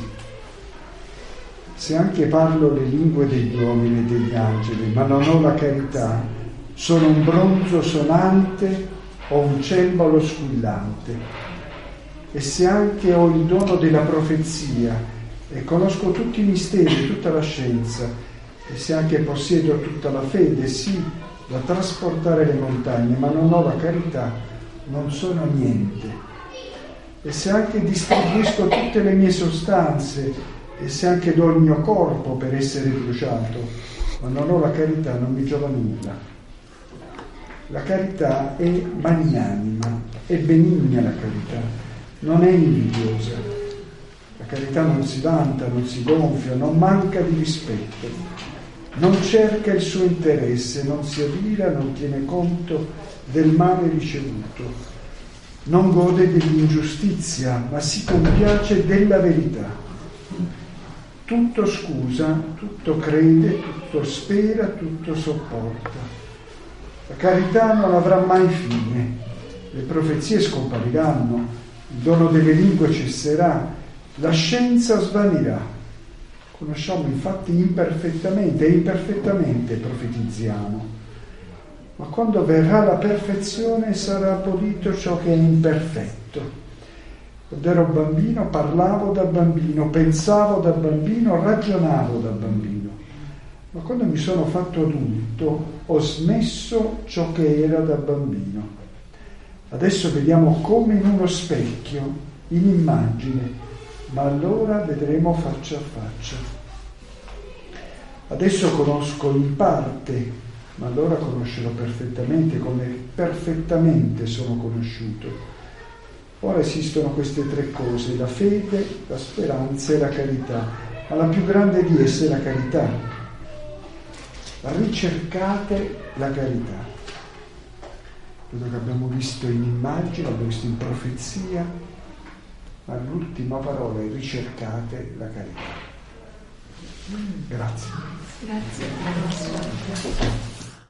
se anche parlo le lingue degli uomini e degli angeli, ma non ho la carità, sono un bronzo sonante o un cembalo squillante. E se anche ho il dono della profezia e conosco tutti i misteri, tutta la scienza, e se anche possiedo tutta la fede, sì, da trasportare le montagne, ma non ho la carità, non sono niente. E se anche distribuisco tutte le mie sostanze, e se anche do il mio corpo per essere bruciato, ma non ho la carità, non mi giova nulla. La carità è magnanima, è benigna la carità, non è invidiosa. La carità non si vanta, non si gonfia, non manca di rispetto, non cerca il suo interesse, non si adira, non tiene conto del male ricevuto, non gode dell'ingiustizia, ma si compiace della verità. Tutto scusa, tutto crede, tutto spera, tutto sopporta. La carità non avrà mai fine, le profezie scompariranno, il dono delle lingue cesserà, la scienza svanirà. Conosciamo infatti imperfettamente e imperfettamente profetizziamo, ma quando verrà la perfezione sarà abolito ciò che è imperfetto. Quando ero bambino parlavo da bambino, pensavo da bambino, ragionavo da bambino. Ma quando mi sono fatto adulto ho smesso ciò che era da bambino. Adesso vediamo come in uno specchio, in immagine, ma allora vedremo faccia a faccia. Adesso conosco in parte, ma allora conoscerò perfettamente, come perfettamente sono conosciuto. Ora esistono queste tre cose: la fede, la speranza e la carità, ma la più grande di esse è la carità. Ricercate la carità. Quello che abbiamo visto in immagine, abbiamo visto in profezia, ma l'ultima parola è ricercate la carità. Grazie. Grazie.